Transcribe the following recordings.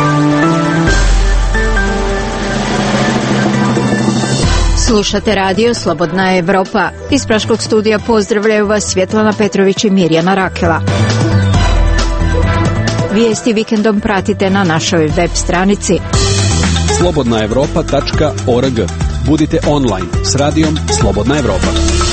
Slušate radio Slobodna Evropa. Iz Praškog studija pozdravljaju vas Svjetlana Petrović i Mirjana Rakela. Vijesti vikendom pratite na našoj web stranici slobodnaevropa.org. Budite online s radijom Slobodna Evropa.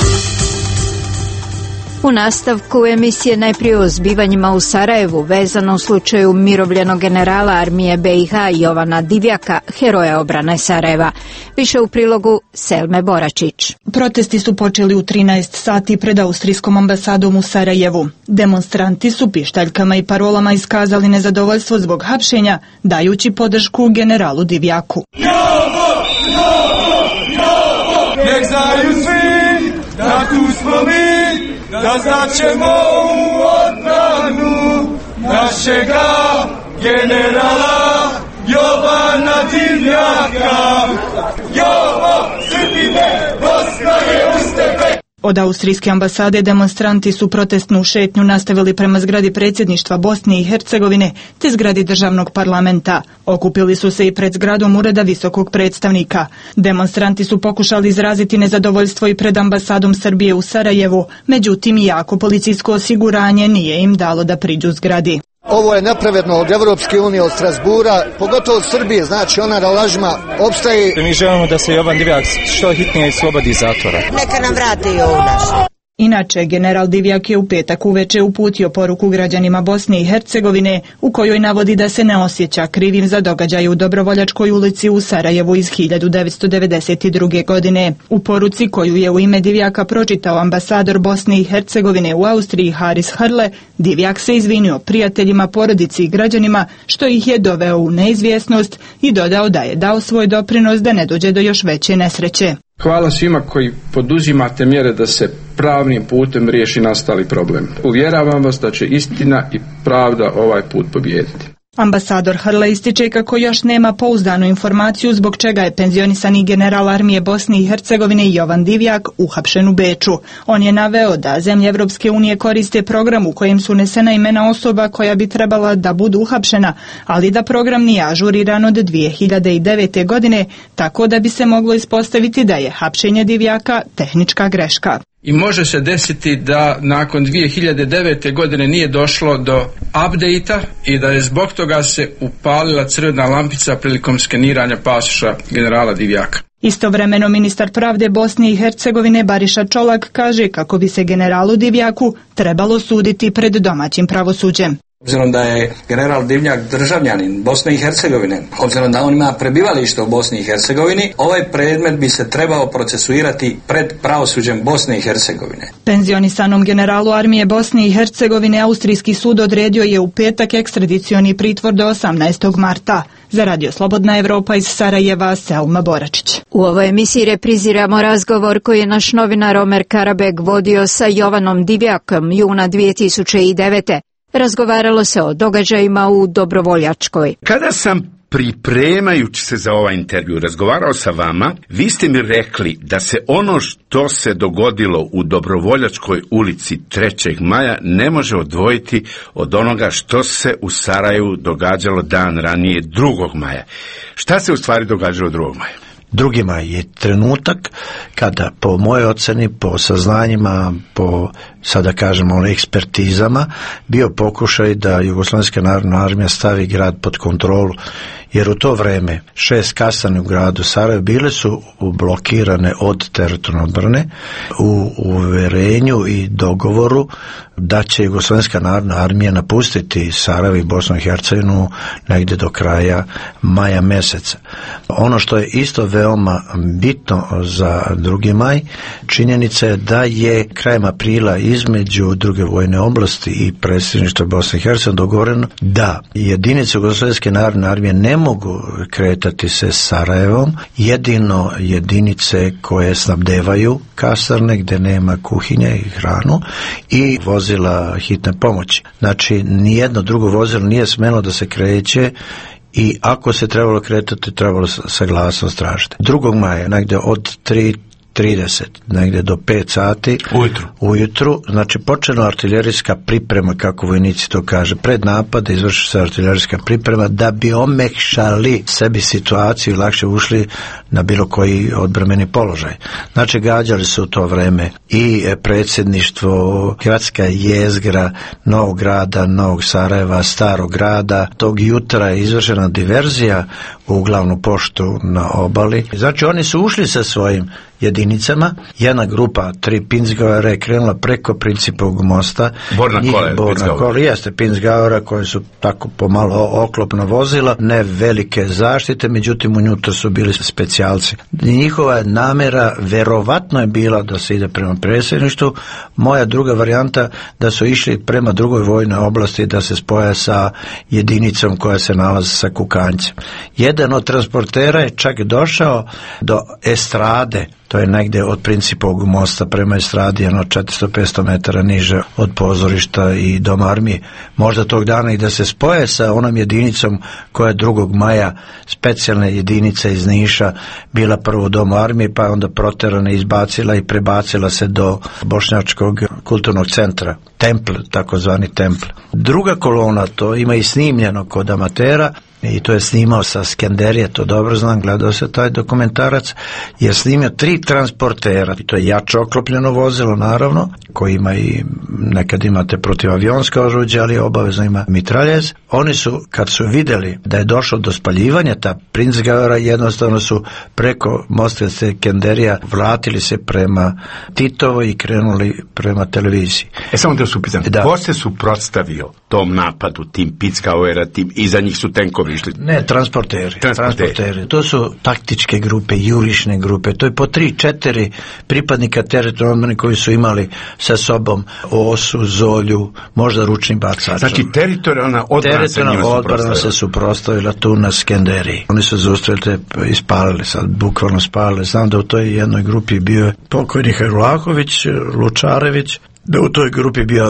U nastavku emisije najprije o zbivanjima u Sarajevu vezano u slučaju umirovljenog generala armije BiH Jovana Divjaka, heroja obrane Sarajeva. Više u prilogu Selme Boračić. Protesti su počeli u 13 sati pred austrijskom ambasadom u Sarajevu. Demonstranti su pištaljkama i parolama iskazali nezadovoljstvo zbog hapšenja, dajući podršku generalu Divjaku. Jovo! Nek znaju svi da tu smo mi, da znaćemo u odbranu našega generala Jovana Divjaka. Jovo, Srbine, Bosna je uz tebe. Od austrijske ambasade demonstranti su protestnu šetnju nastavili prema zgradi predsjedništva Bosne i Hercegovine te zgradi državnog parlamenta. Okupili su se i pred zgradom Ureda visokog predstavnika. Demonstranti su pokušali izraziti nezadovoljstvo i pred ambasadom Srbije u Sarajevu, međutim jako policijsko osiguranje nije im dalo da priđu zgradi. Ovo je nepravedno od Evropske unije, od Strasbura, pogotovo od Srbije, znači ona na lažima opstaje. Mi želimo da se Jovan Divjak što hitnije slobodi iz zatvora. Neka nam vrati ovu našu. Inače, general Divjak je u petak uveče uputio poruku građanima Bosne i Hercegovine u kojoj navodi da se ne osjeća krivim za događaje u Dobrovoljačkoj ulici u Sarajevu iz 1992. godine. U poruci koju je u ime Divjaka pročitao ambasador Bosne i Hercegovine u Austriji Haris Harle, Divjak se izvinio prijateljima, porodici i građanima što ih je doveo u neizvjesnost i dodao da je dao svoj doprinos da ne dođe do još veće nesreće. Hvala svima koji poduzimate mjere da se pravnim putem riješi nastali problem. Uvjeravam vas da će istina i pravda ovaj put pobijediti. Ambasador Harle ističe kako još nema pouzdanu informaciju zbog čega je penzionisani general armije Bosne i Hercegovine Jovan Divjak uhapšen u Beču. On je naveo da zemlje Evropske unije koriste program u kojem su unesena imena osoba koja bi trebala da budu uhapšena, ali da program nije ažuriran od 2009. godine, tako da bi se moglo ispostaviti da je hapšenje Divjaka tehnička greška. I može se desiti da nakon 2009. godine nije došlo do update-a i da je zbog toga se upalila crvena lampica prilikom skeniranja pasoša generala Divjaka. Istovremeno ministar pravde Bosne i Hercegovine Bariša Čolak kaže kako bi se generalu Divjaku trebalo suditi pred domaćim pravosuđem. Obzirom da je general Divjak državljanin Bosne i Hercegovine, obzirom da on ima prebivalište u Bosni i Hercegovini, ovaj predmet bi se trebao procesuirati pred pravosuđem Bosne i Hercegovine. Penzionisanom generalu armije Bosne i Hercegovine austrijski sud odredio je u petak ekstradicioni pritvor do 18. marta. Za Radio Slobodna Evropa iz Sarajeva, Selma Boračić. U ovoj emisiji repriziramo razgovor koji je naš novinar Omer Karabeg vodio sa Jovanom Divjakom juna 2009. Razgovaralo se o događajima u Dobrovoljačkoj. Kada sam pripremajući se za ovaj intervju razgovarao sa vama, vi ste mi rekli da se ono što se dogodilo u Dobrovoljačkoj ulici 3. maja ne može odvojiti od onoga što se u Sarajevu događalo dan ranije 2. maja. Šta se u stvari događalo 2. maja? 2. maj je trenutak kada po mojoj oceni, po saznanjima, po sada kažemo ekspertizama, bio pokušaj da Jugoslovenska narodna armija stavi grad pod kontrolu, jer u to vreme 6 kasarni u gradu Sarajevo bile su blokirane od teritorijalne odbrane u uverenju i dogovoru da će Jugoslovenska narodna armija napustiti Sarajevo i Bosnu i Hercegovinu negdje do kraja maja mjeseca. Ono što je isto veoma bitno za 2. maj, činjenica je da je krajem aprila između druge vojne oblasti i predsjedništva Bosne i Hercegovine dogovoreno da jedinice Jugoslovenske narodne armije ne mogu kretati se Sarajevom, jedino jedinice koje snabdevaju kasarne gdje nema kuhinje i hranu i vozila hitne pomoći. Znači, nijedno drugo vozilo nije smjelo da se kreće i ako se trebalo kretati, trebalo saglasnost tražiti. 2. maja, negdje od 3 4:30, negdje do 5 sati ujutru, znači počela artiljerijska priprema, kako vojnici to kaže, pred napad izvrši se artiljerijska priprema da bi omekšali sebi situaciju i lakše ušli na bilo koji odbrambeni položaj. Znači gađali su u to vreme i predsjedništvo, gradska jezgra Novog Grada, Novog Sarajeva, Starog Grada. Tog jutra je izvršena diverzija u glavnu poštu na obali. Znači oni su ušli sa svojim jedinicama, jedna grupa 3 Pinzgauera je krenula preko Principovog mosta. Borna kola jeste Pinzgauera koje su tako pomalo oklopno vozila, ne velike zaštite, međutim unutra su bili specijalci. Njihova namjera verovatno je bila da se ide prema predsjedništvu. Moja druga varijanta da su išli prema drugoj vojnoj oblasti, da se spoje sa jedinicom koja se nalazi sa Kukanjcem. Jedan od transportera je čak došao do estrade, to je negdje od Principovog mosta prema estradi, 400-500 metara niže od pozorišta i doma armije. Možda tog dana i da se spoje sa onom jedinicom koja je 2. maja specijalna jedinica iz Niša bila prvo u domu armije, pa je onda proterana, izbacila i prebacila se do Bošnjačkog kulturnog centra, Templ, takozvani Templ. Druga kolona, to ima i snimljeno kod amatera, i to je snimao sa Skenderije, to dobro znam, gledao se taj dokumentarac, je snimio 3 transportera, to je jače oklopljeno vozilo naravno, koji ima i, nekad imate protivavionska oruđe, ali obavezno ima mitraljez. Oni su, kad su vidjeli da je došlo do spaljivanja ta Pinzgauera, jednostavno su preko mosta Skenderija vratili se prema Titovo i krenuli prema televiziji. Samo da su pitan, ko se suprotstavio tom napadu, tim Pinzgauera, tim, iza njih su tenkovi? Ne, transporteri. To su taktičke grupe, jurišne grupe, to je po 3-4 pripadnika teritorijalne odbrane koji su imali sa sobom osu, zolju, možda ručni bacač. Znači teritorijalna odbrana se suprotstavila tu na Skenderiji. Oni su zaustavili i spalili, sad bukvalno spalili. Znam da u toj jednoj grupi bio je pokojni Vlahović, Lučarević, da u toj grupi bio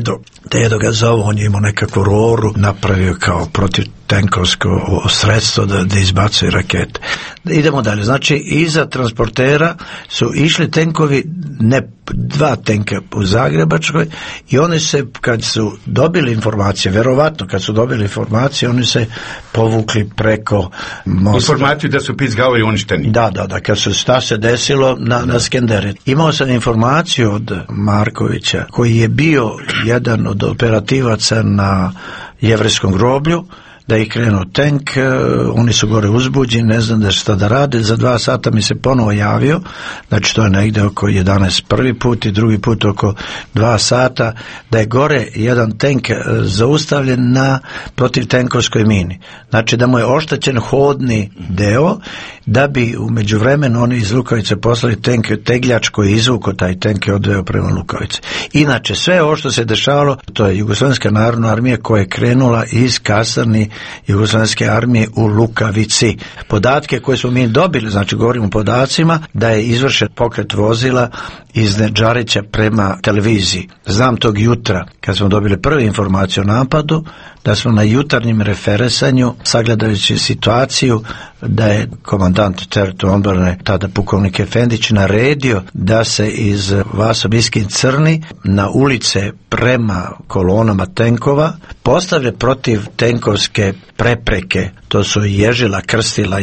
Dedo ga zovu, on je imao nekakvu roru, napravio kao protiv tenkovsko sredstvo da izbacuje rakete. Idemo dalje, znači iza transportera su išli tenkovi, ne 2 tenka u Zagrebačkoj, i oni se, kad su dobili informacije, verovatno kad su dobili informacije, oni se povukli preko mosta. Informaciju da su Pinzgaueri uništeni. Da, kad su šta se desilo na Skenderi. Imao sam informaciju od Markovića, koji je bio jedan od operativaca na Jevrejskom groblju, da je krenuo tank, oni su gore uzbuđeni, ne znam da šta da rade, za 2 sata mi se ponovo javio, znači to je negdje oko 11 prvi put i drugi put oko 2 sata, da je gore jedan tank zaustavljen na protivtenkovskoj mini. Znači da mu je oštećen hodni deo, da bi u međuvremenu oni iz Lukavice poslali tank tegljač koji je izvukao taj tank i odveo prema Lukavice. Inače, sve ovo što se dešavalo, to je Jugoslovenska narodna armija koja je krenula iz kasarni Jugoslovenske armije u Lukavici. Podatke koje smo mi dobili, znači govorimo o podacima, da je izvršen pokret vozila iz Nedžarića prema televiziji. Znam tog jutra, kad smo dobili prvu informaciju o napadu, da smo na jutarnjem referensanju, sagledajući situaciju, da je komandant teritorijalne odbrane, tada pukovnik Efendić, naredio da se iz Vaso Biskin Crni na ulice prema kolonama tenkova postavlja protiv tenkovske prepreke. To su ježila, krstila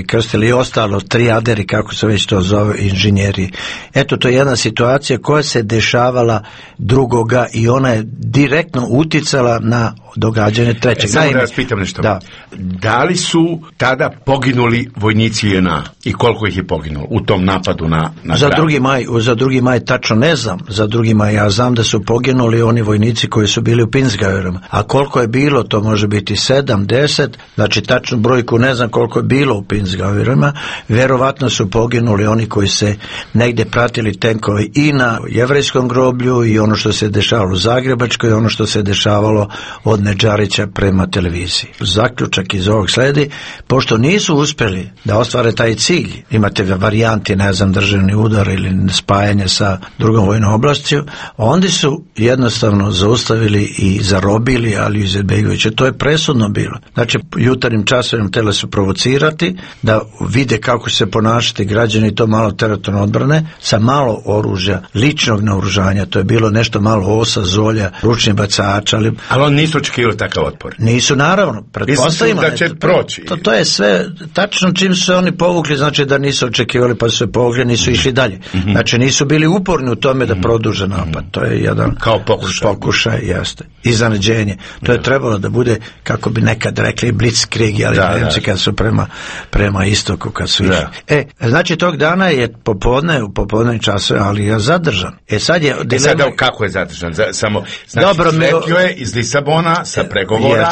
i ostalo trijaderi, kako se već to zove, inženjeri. Eto, to je jedna situacija koja se dešavala drugoga i ona je direktno uticala na događanje trećeg. Samo da vas pitam nešto. Da li su tada poginuli vojnici JNA i koliko ih je poginulo u tom napadu na za grad? Za 2. maj tačno ne znam. Za 2. maj ja znam da su poginuli oni vojnici koji su bili u Pinzgauerima. A koliko je bilo, to može biti 7, 10, znači tačnu brojku ne znam koliko je bilo u Pinzgauerima. Verovatno su poginuli oni koji se negdje pratili tenkovi i na Jevrejskom groblju i ono što se dešavalo u Zagrebačkoj i ono što se dešavalo od Nedžarića prema televiziji. Zaključak iz ovog sledi, pošto nisu uspjeli da ostvare taj cilj, imate varijanti, ne znam, državni udar ili spajanje sa drugom vojnom oblašću, onda su jednostavno zaustavili i zarobili Aliju Izetbegovića. To je presudno bilo. Znači, jutarnjim večernjim časovima htjeli su provocirati, da vide kako će se ponašati građani to malo teritorijalne odbrane, sa malo oružja, ličnog naoružanja, to je bilo nešto malo osa, zolja, ručnih bacača. Ali oni nisu očekivali takav otpor? Nisu, naravno. Pretpostavimo da će proći. To je sve tačno čim su se oni povukli, znači da nisu očekivali, pa su se povukli, nisu išli dalje. Znači nisu bili uporni u tome da produže napad. To je jedan kao pokušaj, jeste. Iznenađenje. To je trebalo da bude, kako bi nekad rekli, blitzkrieg, ali Nemci kad su prema istoku, kad su išli. Znači tog dana je u popodnevnim časovima Alija zadržan. Sada kako je zadržan? Samo, znači, sletio je iz Lisabona sa pregovora.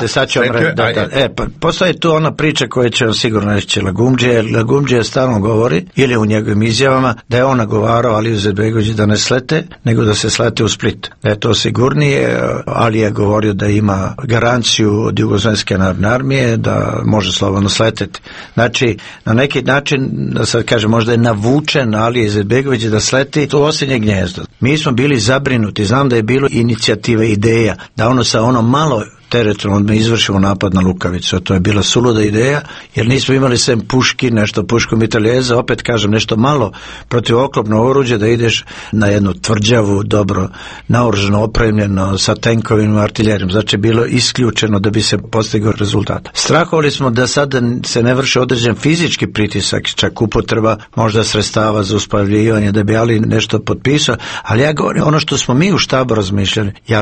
Postoji tu ona priča koja će sigurno reći Lagumdžija stalno govori, ili u njegovim izjavama, da je on nagovarao Aliju Izetbegovića da ne slete, nego da se slete u Split. Da je to sigurnije. Ali je govorio da ima garanciju od Jugoslovenske narodne armije da može slobodno sleteti. Znači, na neki način, da sad kažem, možda je navučen Alija Izetbegović da sleti u osinje gnjezdo. Mi smo bili zabrinuti, znam da je bilo inicijative, ideja, da ono sa ono malo teritorijalno izvršimo napad na Lukavicu. To je bila suluda ideja, jer nismo imali sem puški, nešto pušku mitraljeza, opet kažem nešto malo protivoklopno oruđe, da ideš na jednu tvrđavu, dobro naoružano, opremljeno sa tenkovima, artiljerijom. Znači bilo isključeno da bi se postigao rezultat. Strahovali smo da sada se ne vrši određen fizički pritisak, čak upotreba možda sredstava za uspavljivanje, da bi Ali nešto potpisao, ali ja govorim ono što smo mi u štabu razmišljali. Ja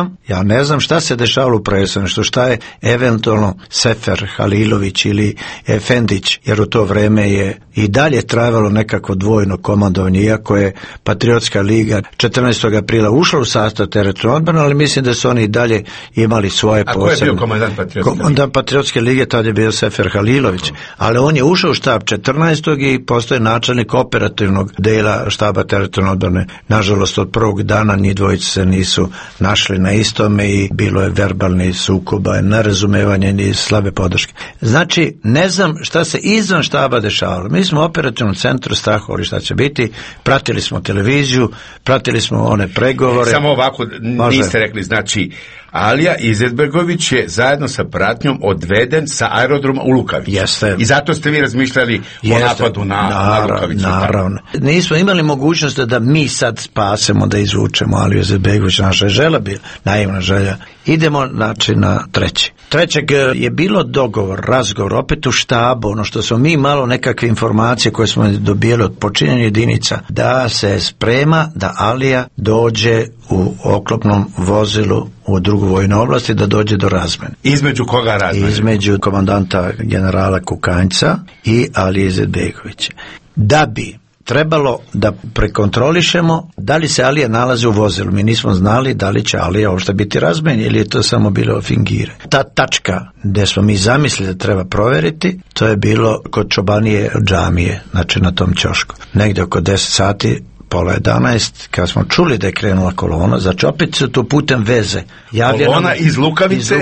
ne znam šta se dešavalo u predstavništvu, šta je eventualno Sefer Halilović ili Efendić, jer u to vreme je i dalje trajalo nekako dvojno komandovanje, iako je Patriotska liga 14. aprila ušla u sastav teritorijalne odbrane, ali mislim da su oni i dalje imali svoje posebne. A ko je bio komandant Patriotske lige? Komandant Patriotske lige tad je bio Sefer Halilović, ali on je ušao u štab 14. i postoje načelnik operativnog dela štaba teritorijalne odbrane. Nažalost, od prvog dana ni dvojice se nisu našli na istome i bilo je verbalni sukoba, nerazumevanje ni slabe podrške. Znači, ne znam šta se izvan štaba dešavalo. Mi smo u operativnom centru strahovali šta će biti, pratili smo televiziju, pratili smo one pregovore. Samo ovako, niste rekli, znači, Alija Izetbegović je zajedno sa pratnjom odveden sa aerodroma u Lukavicu. Jeste. I zato ste vi razmišljali o napadu na Lukavicu. Naravno. Nismo imali mogućnost da mi sad spasemo, da izvučemo Aliju Izetbegović. Naša želja bila, naivna želja. Idemo, znači, na trećeg je bilo razgovor, opet u štabu, ono što smo mi malo nekakve informacije koje smo dobijeli od počinjenih jedinica, da se sprema da Alija dođe u oklopnom vozilu u drugu vojnu oblasti, da dođe do razmene. Između koga razmene? Između komandanta generala Kukanjca i Alije Izetbegovića. Da bi trebalo da prekontrolišemo da li se Alija nalazi u vozilu. Mi nismo znali da li će Alija uopšte biti razmenjen ili je to samo bilo fingire. Ta tačka gde smo mi zamislili da treba proveriti, to je bilo kod Čobanije džamije, znači na tom ćošku. Negde oko 10 sati, pola 11, kad smo čuli da je krenula kolona, znači opet su tu putem veze. Kolona iz Lukavice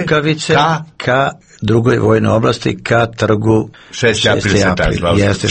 ka drugoj vojnoj oblasti, ka trgu 6. april. Jeste,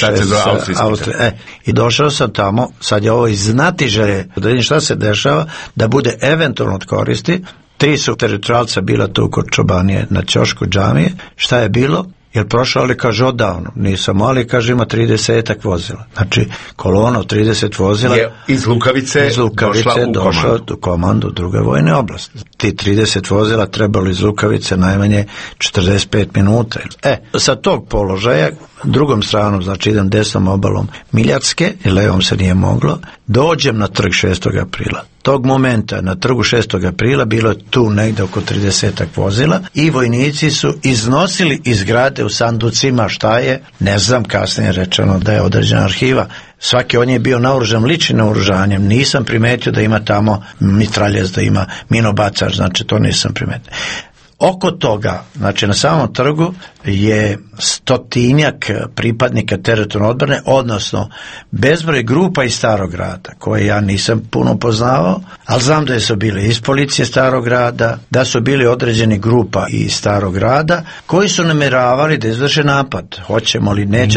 6. I došao sam tamo, sad je ovo iz znatiželje, da vidim šta se dešava, da bude eventualno od koristi. 3 su teritorijalca bila tu kod Čobanije na ćošku džamije. Šta je bilo? Jer prošao, ali kaže odavno, nisam, ali kaže ima 30 vozila. Znači kolona od 30 vozila je iz Lukavice došla u komandu druge vojne oblasti. Ti 30 vozila trebalo iz Lukavice najmanje 45 minuta. Sa tog položaja, drugom stranom, znači idem desnom obalom Miljacke, i levom se nije moglo, dođem na trg 6. aprila. Tog momenta na trgu 6. aprila bilo je tu negde oko 30 vozila i vojnici su iznosili iz grade u sanducima, šta je, ne znam, kasnije rečeno da je određena arhiva. Svaki on je bio naoružan ličnim naoružanjem, nisam primetio da ima tamo mitraljez, da ima minobacač, znači to nisam primetio. Oko toga, znači na samom trgu je 100-tinjak pripadnika teritorijalne odbrane, odnosno bezbroj grupa iz Starog grada, koje ja nisam puno poznavao, ali znam da su bili iz policije Starog grada, da su bili određeni grupa iz Starog grada, koji su namjeravali da izvrše napad. Hoćemo li, neće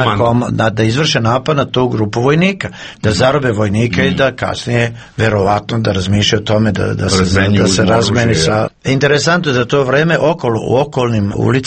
da izvrše napad na tu grupu vojnika, da zarobe vojnika i da kasnije verovatno da razmišljaju o tome da se razmeni sa... Interesantno je da to vreme u okolnim ulicama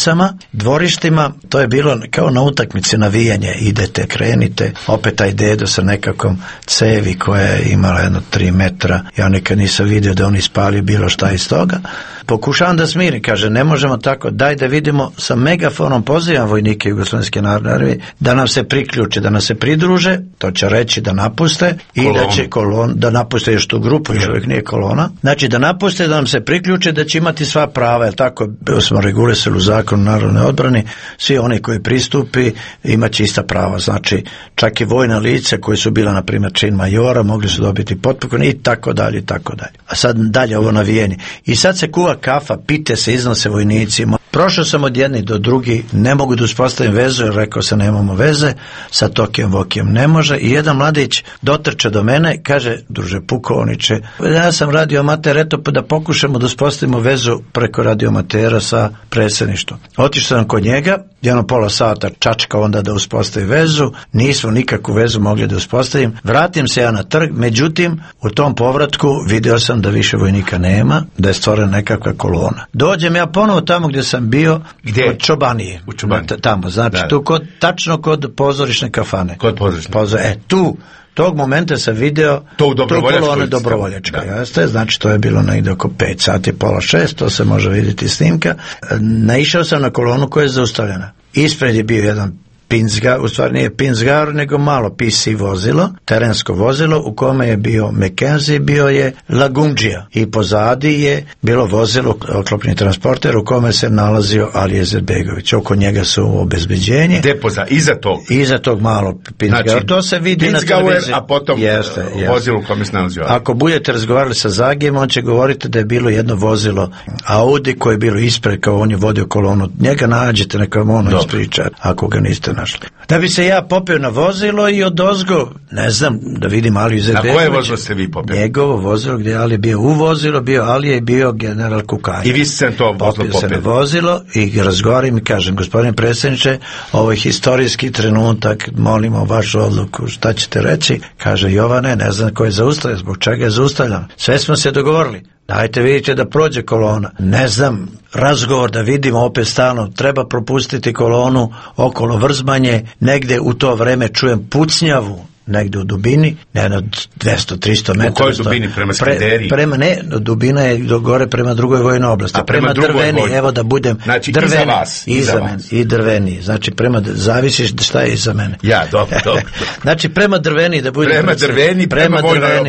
dvorištima, to je bilo kao na utakmici navijanje, idete, krenite, opet taj dedo sa nekakvom cevi koja je imala jedno 3 metra, ja nikad nisam vidio da on ispali bilo šta iz toga. Pokušavam da smirim, kaže, ne možemo tako, daj da vidimo, sa megafonom pozivam vojnike Jugoslovenske narodne armije da nam se priključe, da nam se pridruže, to će reći da napuste i da će da napuste još tu grupu, još uvijek nije kolona, znači da napuste, da nam se priključe, da će imati sva prava, jer tako smo regulisali u zakonu narodne odbrane, svi oni koji pristupi imat će ista prava, znači čak i vojna lica koji su bila, na primjer, čin majora, mogli su dobiti potpoklon i tako dalje, i tako dalje. A sad dalje ovo navijenje. I sad se kuva kafa, pite se, iznose vojnicima. Prošao sam od jednih do drugi, ne mogu da uspostavim vezu, jer rekao sam nemamo veze, sa Tokijem Vokijem ne može, i jedan mladić dotrče do mene, kaže, druže pukovniče, ja sam radioamater, eto pa da pokušamo da uspostavimo vezu preko radioamatera sa predsjedništvom. Otišao sam kod njega, jedno pola sata čačka onda da uspostavi vezu, nismo nikakvu vezu mogli da uspostavim, vratim se ja na trg, međutim, u tom povratku video sam da više vojnika nema, da je stvorena nekakva kolona. Dođem ja ponovo tamo gdje sam bio, kod Čobanije. U Čobaniji. Tamo, znači da. Tu tačno kod pozorišne kafane. Kod pozorišne. Tu, tog momenta sam video to u Dobrovoljačkoj. Dobrovoljačka, jeste, znači to je bilo negdje oko 5 sati, pola 6, to se može vidjeti snimka. Naišao sam na kolonu koja je zaustavljena. Ispred je bio jedan Pinzgar, u stvari nije Pinzgar, nego malo PC vozilo, terensko vozilo u kome je bio Mackenzie, bio je Lagundžija i pozadi je bilo vozilo, oklopni transporter u kome se nalazio Alija Izetbegović. Oko njega su obezbeđenje. Depoza, iza tog malo Pinzgar. Znači, to se vidi na televiziji. A potom vozilo u kome se nalazio Alija. Ako budete razgovarali sa Zagijem, on će govoriti da je bilo jedno vozilo Audi koje je bilo ispred, kao on je vodio kolonu. Njega nađete, neka vam ono ispriča, ako ga niste našli. Da bi se ja popeo na vozilo i odozgo, ne znam, da vidim Aliju Izetbegovića. Na koje vozilo ste vi popeli? Njegovo vozilo gdje je Ali bio u vozilo, bio Alija i bio general Kukaj. I vi ste to vozilo popeli? Popio se na vozilo i razgovaram i kažem, gospodine predsjedniče, ovo je historijski trenutak, molimo vašu odluku, šta ćete reći? Kaže, Jovane, ne znam ko je zaustavljan, zbog čega je zaustavljan. Sve smo se dogovorili. Dajte vidite da prođe kolona. Ne znam, razgovor da vidimo opet stalno, treba propustiti kolonu okolo Vrzmanje, negde u to vreme čujem pucnjavu, negde u dubini, ne od 200-300 metara. U kojoj dubini? Prema Skenderiji? Dubina je do gore prema drugoj vojnoj oblasti. Prema Drveni, evo da budem znači, Drveni. Iza vas. Iza mene, i Drveni. Znači, zavisi šta je iza mene. Ja, dobro. Znači, prema Drveni da budem. Prema Drveni, prema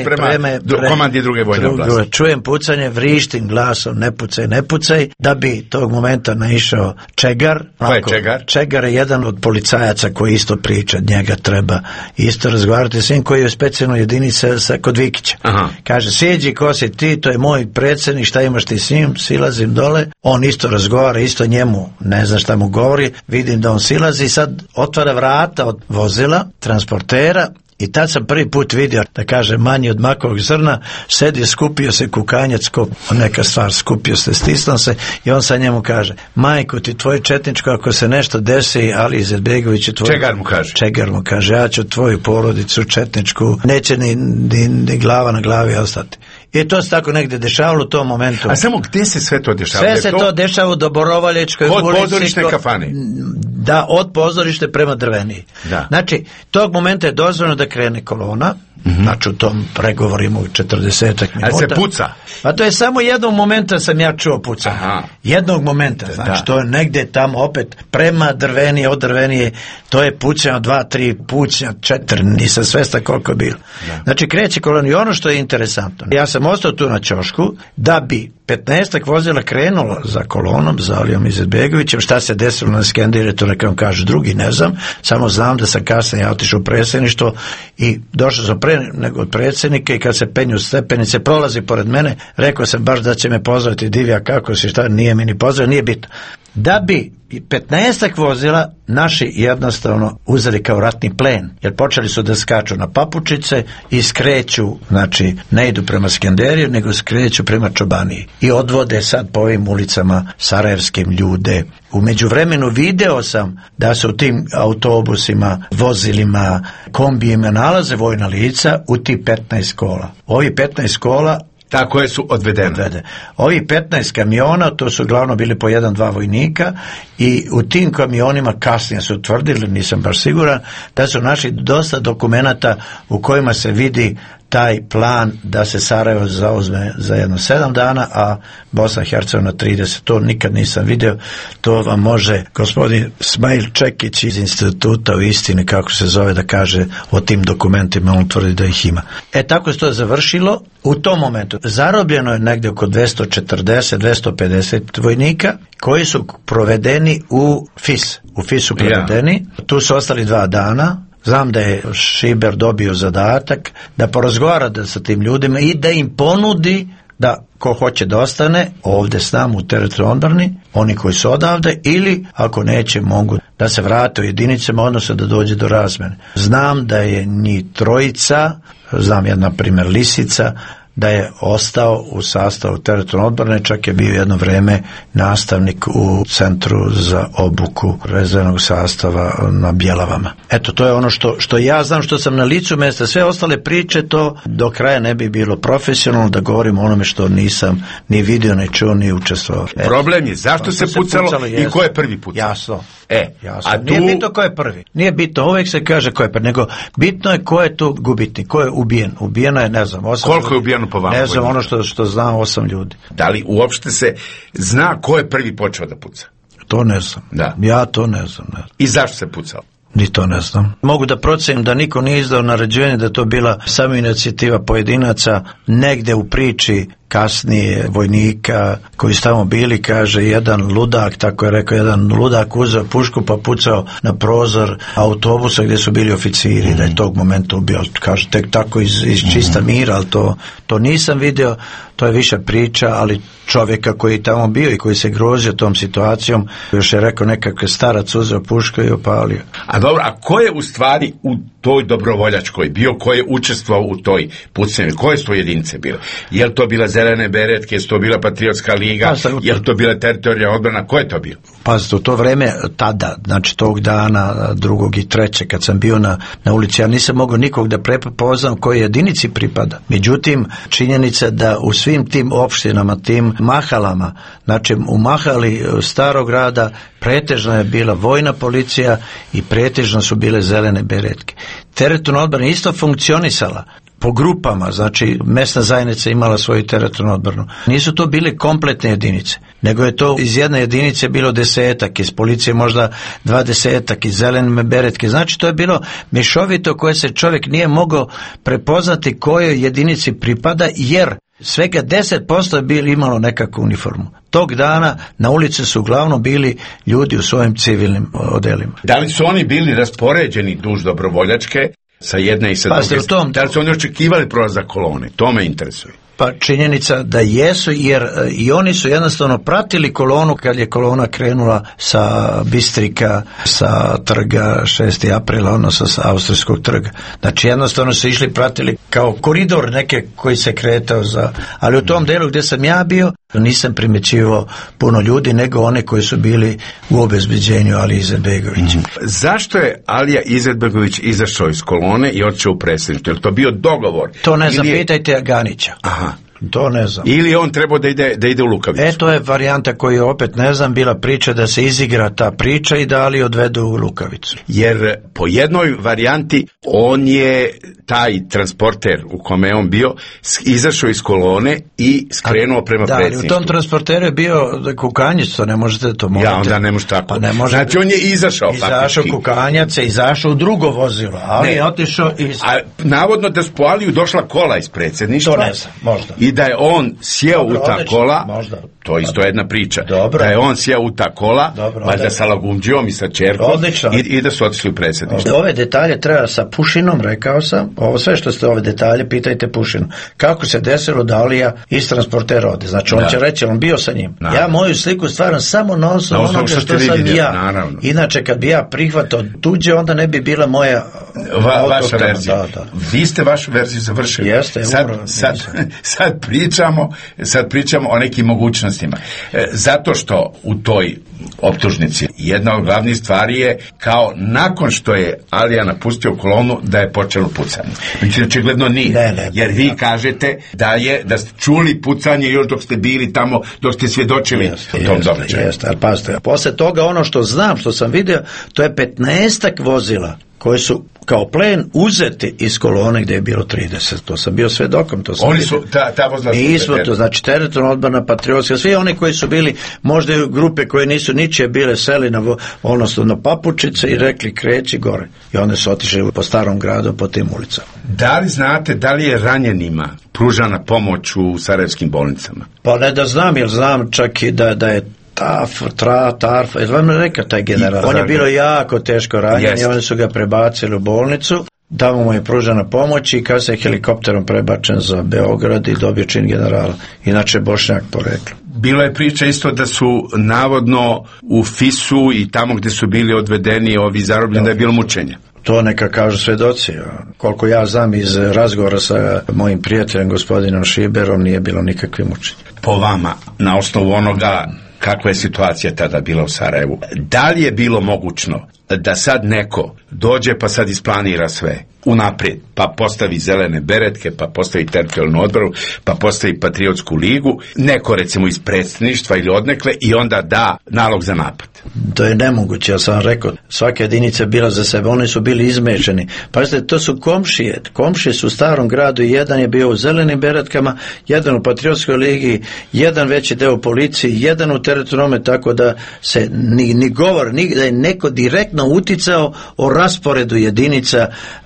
komandi druge vojne oblasti. Čujem pucanje, vrištim glasom, ne pucaj, da bi tog momenta naišao Čegar. Ko je Čegar? Čegar je jedan od policajaca koji isto priča, njega treba isto razgovarati s njim, koji je specijalno jedinica kod Vikića. Aha. Kaže, sjeđi, ko si ti, to je moj predsjednik, šta imaš ti s njim? Silazim dole, on isto razgovara, isto njemu, ne zna šta mu govori, vidim da on silazi i sad otvara vrata od vozila, transportera, i tad sam prvi put vidio, da kaže, manji od makovog zrna, sedi, skupio se kukanjac, neka stvar, skupio se, stisnuo se i on sa njemu kaže, majko ti tvoj četničko, ako se nešto desi, Ali Izetbegović je tvoj... Čegar mu kaže, ja ću tvoju porodicu četničku, neće ni glava na glavi ostati. I to se tako negdje dešavalo u tom momentu. A samo gdje se sve to dešavalo? Sve se to dešava u Dobrovoljačkoj ulici. Od pozorišne kafane? Da, od pozorište prema Drveniji. Da. Znači, tog momenta je dozvoljeno da krene kolona, znači u tom pregovorima u 40 minuta. Ali se puca? Pa to je samo jednog momenta sam ja čuo pucanje. Jednog momenta, znači to je negdje tamo opet prema Drvenije, od Drvenije, to je pucanje 2-3 pucnja, 4, nisam svestan koliko je bilo. Da. Znači kreće kolona i ono što je interesantno, ja sam ostao tu na ćošku da bi 15 vozila krenulo za kolonom, za Alijom Izetbegovićem. Šta se desilo na Skenderiji, to neka vam kaže drugi, ne znam, samo znam da sam kasnije otišao u predsjedništvo i došao sam pre nego od predsjednika i kad se penju stepenice, prolazi pored mene, rekao sam baš da će me pozvati, Divjak, kako si, šta, nije mi ni pozvao, nije bitno. Da bi 15 vozila naši jednostavno uzeli kao ratni plen, jer počeli su da skaču na papučice i skreću, znači ne idu prema Skenderiju, nego skreću prema Čobaniji i odvode sad po ovim ulicama sarajevskim ljude. U međuvremenu video sam da se u tim autobusima, vozilima, kombijima nalaze vojna lica u ti 15 kola. Ovi 15 kola koje su odvedene. Ovi 15 kamiona, to su glavno bili po 1-2 vojnika i u tim kamionima kasnije su utvrdili, nisam baš siguran, da su našli dosta dokumenata u kojima se vidi taj plan da se Sarajevo zauzme za jedno 7 dana, a Bosna i Hercegovina 30. To nikad nisam vidio. To vam može gospodin Smail Čekić iz instituta u istini, kako se zove, da kaže o tim dokumentima, on tvrdi da ih ima. Tako se to završilo. U tom momentu zarobljeno je negdje oko 240-250 vojnika koji su provedeni u FIS. U FIS su provedeni. Tu su ostali 2 dana. Znam da je Šiber dobio zadatak da porazgovara sa tim ljudima i da im ponudi da ko hoće da ostane ovdje s nama u teritorijalnoj odbrani, oni koji su odavde, ili ako neće mogu da se vrate u jedinicama, odnosno da dođe do razmjene. Znam da je njih 3, znam jedna primjer Lisica, da je ostao u sastavu teritorijalne odbrane, čak je bio jedno vrijeme nastavnik u centru za obuku rezervnog sastava na Bjelavama. Eto, to je ono što ja znam, što sam na licu mjesta. Sve ostale priče, to do kraja ne bi bilo profesionalno da govorim o onome što nisam ni vidio, ni čuo, ni učestvovao. Problem je zašto se pucalo i ko je prvi pucao. Jasno. A tu... Nije bitno ko je prvi. Nije bitno, uvijek se kaže ko je prvi, nego bitno je ko je tu gubitnik, ko je ubijen. Ubijeno je, ne znam, 8 Koliko ljudi. je ubijeno po vama? Ne znam, ono što znam, 8 ljudi. Da li uopšte se zna ko je prvi počeo da puca? To ne znam. Da. Ja to ne znam. I zašto se pucalo? Ni to ne znam. Mogu da procenim da niko nije izdao naređenje, da to bila samo inicijativa pojedinaca, negde u priči kasnije vojnika koji su tamo bili, kaže jedan ludak, tako je rekao, jedan ludak uzeo pušku pa pucao na prozor autobusa gdje su bili oficiri, da je tog momenta ubio, kaže tek tako iz čista mira, ali to nisam vidio, to je više priča, ali čovjeka koji je tamo bio i koji se grozio tom situacijom, još je rekao nekakav starac uzeo pušku i opalio. A dobro, a ko je u stvari u toj dobrovoljačkoj bio, ko je učestvovao u toj pucanju, koje su to jedinice bile? Je li to bila Zelene beretke, je to bila Patriotska liga, je li to bila teritorijalna odbrana, ko je to bio? Pazite, u to vreme tada, znači tog dana 2. i 3. kad sam bio na ulici, ja nisam mogao nikog da prepoznam kojoj jedinici pripada. Međutim, činjenica da u svim tim opštinama, tim mahalama, znači u mahali starog grada pretežno je bila vojna policija i pretežno su bile zelene beretke. Teritorijalna odbrana isto funkcionisala po grupama, znači mesna zajednica imala svoju teritorijalnu odbranu. Nisu to bile kompletne jedinice, nego je to iz jedne jedinice bilo 10, iz policije možda 20, iz zelene beretke. Znači to je bilo mješovito koje se čovjek nije mogao prepoznati kojoj jedinici pripada, jer svega 10% je bilo imalo nekakvu uniformu. Tog dana na ulici su uglavnom bili ljudi u svojim civilnim odelima. Da li su oni bili raspoređeni duž dobrovoljačke sa jedne i sa druge? Da li su oni očekivali prolazak kolone? To me interesuje. Pa činjenica da jesu, jer i oni su jednostavno pratili kolonu kad je kolona krenula sa Bistrika, sa trga 6. aprila, odnosno sa Austrijskog trga. Znači jednostavno su išli, pratili kao koridor neke koji se kretao ali u tom delu gdje sam ja bio nisam primjećivao puno ljudi, nego one koji su bili u obezbeđenju Alije Izetbegovića. Zašto je Alija Izetbegović izašao iz kolone i otišao u predsjedništvo? Je li to bio dogovor? To ne znam, pitajte Ganića. Aha. To ne znam. Ili on trebao da ide u Lukavicu? To je varijanta koju opet ne znam, bila priča da se izigra ta priča i da Ali odvedu u Lukavicu. Jer po jednoj varijanti on je taj transporter u kome je on bio izašao iz kolone i skrenuo prema predsjedništvu. Da, u tom transporteru je bio Kukanjac, to ne možete, to možete. Ja, onda ne može tako. Pa ne može. Znači on je izašao Kukanjac, je izašao u drugo vozilo, ali je otišao iz... A navodno da su po Aliju došla kola iz predsjedništva. To ne znam, možda. I da je on sjeo u ta kola, možda. To je isto jedna priča. Dobro. Da je on sjeo u ta kola, valjda sa Lagumđijom i sa čerkom i da su otišli u predsjedništvo. Ove detalje treba sa Pušinom, rekao sam, ovo sve što ste ove detalje, pitajte Pušinu. Kako se desilo da Alija iz transportera ode? Znači on će reći, on bio sa njim. Ja moju sliku stvaram samo na osnovu onoga što sam ja. Naravno. Inače kad bi ja prihvatao tuđe, onda ne bi bila moja vaša verzija. Da. Vi ste vašu verziju završili. Jeste, sad pričamo o nekim mogućnostima. Zato što u toj optužnici jedna od glavnih stvari je kao nakon što je Alija napustio kolonu da je počelo pucanje. Znači, očigledno nije. Jer vi kažete da ste čuli pucanje još dok ste bili tamo, dok ste svjedočili u tom događaju. Jeste, ali pazite, posle toga ono što znam, što sam vidio, to je 15 vozila koji su kao plen uzeti iz kolone gdje je bilo 30. To sam bio svedokom. To sam oni su, ta vozila su to, znači teritorijalna odbrana, patriotska, svi oni koji su bili, možda i grupe koje nisu ničije bile seli na papučice i rekli kreći gore. I one su otišli po starom gradu, po tim ulicama. Da li znate, da li je ranjenima pružana pomoć u sarajevskim bolnicama? Pa ne da znam, jer znam čak i da je Tarf, vam reka taj general. On je bilo jako teško ranjen i oni su ga prebacili u bolnicu. Tamo mu je pružena pomoć i kad se helikopterom prebačen za Beograd i dobio čin generala. Inače Bošnjak poreklo. Bilo je priča isto da su navodno u Fisu i tamo gdje su bili odvedeni ovi zarobljeni da je bilo mučenje. To neka kažu svedoci. Koliko ja znam iz razgovora sa mojim prijateljem gospodinom Šiberom nije bilo nikakve mučenje. Po vama, na osnovu onoga kakva je situacija tada bila u Sarajevu, da li je bilo mogućno da sad neko dođe pa sad isplanira sve unaprijed, pa postavi zelene beretke, pa postavi teritorijalnu odbranu, pa postavi patriotsku ligu, neko recimo iz predsjedništva ili odnekle i onda da nalog za napad? To je nemoguće, ja sam rekao, svaka jedinica je bila za sebe, oni su bili izmešani. Pazite, to su komšije su u starom gradu i jedan je bio u zelenim beretkama, jedan u patriotskoj ligi, jedan veći deo u policiji, jedan u teritorijalnome, tako da se ni govor, da je neko direktno uticao o rasporedu jedinica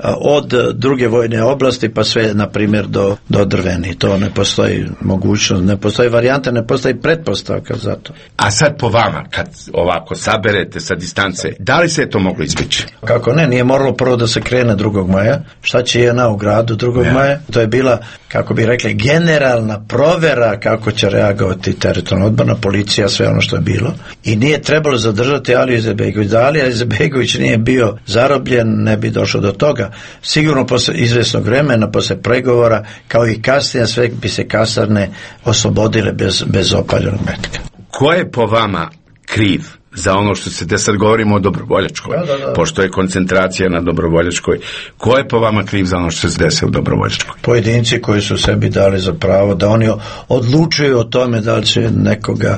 od druge vojne oblasti pa sve, na primjer, do Drveni. To ne postoji mogućnost, ne postoji varijanta, ne postoji pretpostavka za to. A sad po vama, kad ovako saberete sa distance, da li se je to moglo izbjeći? Kako ne, nije moralo prvo da se krene 2. maja. Šta će JNA u gradu 2. maja? To je bila, kako bi rekli, generalna provera kako će reagovati teritorijalna odbrana, policija, sve ono što je bilo. I nije trebalo zadržati Aliju Izetbegović. Da Alija Izetbegović nije bio zarobljen, ne bi došlo do toga. Sigurno posle izvjesnog vremena, posle pregovora, kao i kasnije, sve bi se kasarne oslobodile bez opaljenog metka. Ko je po vama kriv za ono što se, da sad govorimo o Dobrovoljačkoj, pošto je koncentracija na Dobrovoljačkoj, ko je po vama kriv za ono što se desi u Dobrovoljačkoj? Pojedinci koji su sebi dali za pravo da oni odlučuju o tome da li će nekoga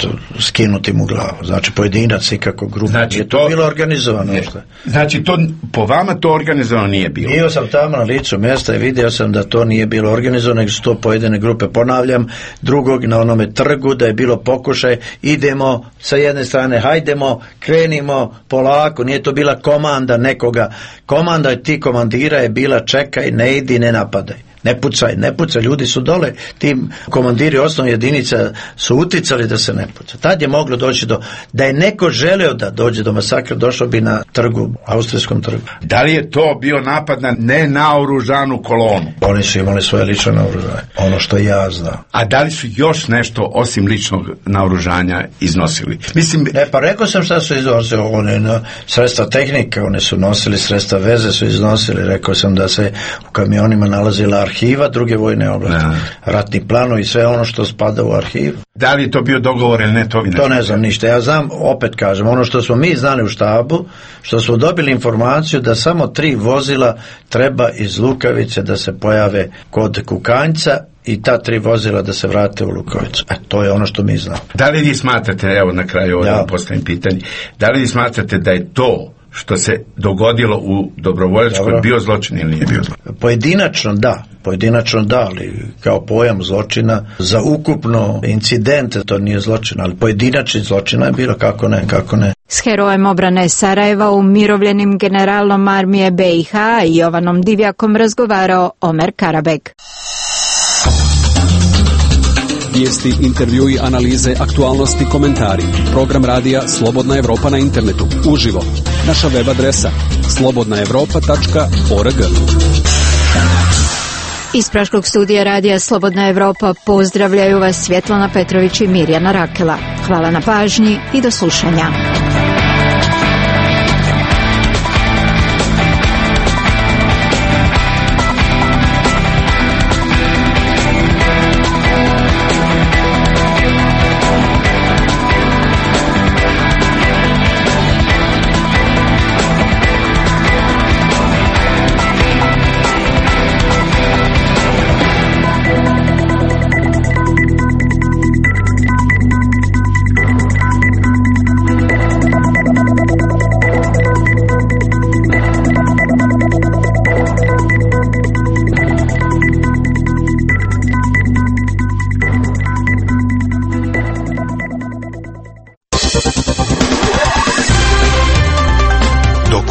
skinuti mu glavu. Znači pojedinac i kako grupa. Znači, je to bilo organizovano. Znači to, po vama to organizovano nije bilo? Bio sam tamo na licu mjesta i vidio sam da to nije bilo organizovano, nego su to pojedine grupe. Ponavljam, drugog na onome trgu da je bilo pokušaj, idemo sa jedne strane, hajdemo, krenimo polako, nije to bila komanda nekoga. Komanda ti komandira je bila čekaj, ne idi, ne napadaj. Ne pucaj, ljudi su dole, ti komandiri osnovnih jedinica su uticali da se ne puca. Tad je moglo doći da je neko želeo da dođe do masakra, došao bi na trgu, austrijskom trgu. Da li je to bio napad na nenaoružanu kolonu? Oni su imali svoje lično naoružanje, ono što ja znam. A da li su još nešto osim ličnog naoružanja iznosili? Mislim... Pa rekao sam šta su iznosili, sredstva tehnike, one su nosili, sredstva veze su iznosili, rekao sam da se u kamionima nalazila arhiva druge vojne oblasti, ratni planovi i sve ono što spada u arhiv. Da li je to bio dogovor ili ne, to vi ne? To ne znam ništa. Ja znam, opet kažem, ono što smo mi znali u štabu, što smo dobili informaciju da samo 3 vozila treba iz Lukavice da se pojave kod Kukanjca i ta 3 vozila da se vrate u Lukovicu. To je ono što mi znamo. Da li vi smatrate, evo na kraju ovdje postavim pitanje, da li vi smatrate da je to što se dogodilo u Dobrovoljačkoj bio zločin ili nije bio zločin? Pojedinačno da, ali kao pojam zločina za ukupno incidente to nije zločin, ali pojedinačni zločina je bilo, kako ne. S herojem obrane Sarajeva, umirovljenim generalom armije BiH i Jovanom Divjakom razgovarao Omer Karabek. Vijesti, intervjui, analize, aktualnosti, komentari. Program radija Slobodna Evropa na internetu. Uživo. Naša web adresa slobodnaevropa.org. Iz Praškog studija radija Slobodna Evropa pozdravljaju vas Svjetlana Petrović i Mirjana Rakela. Hvala na pažnji i do slušanja.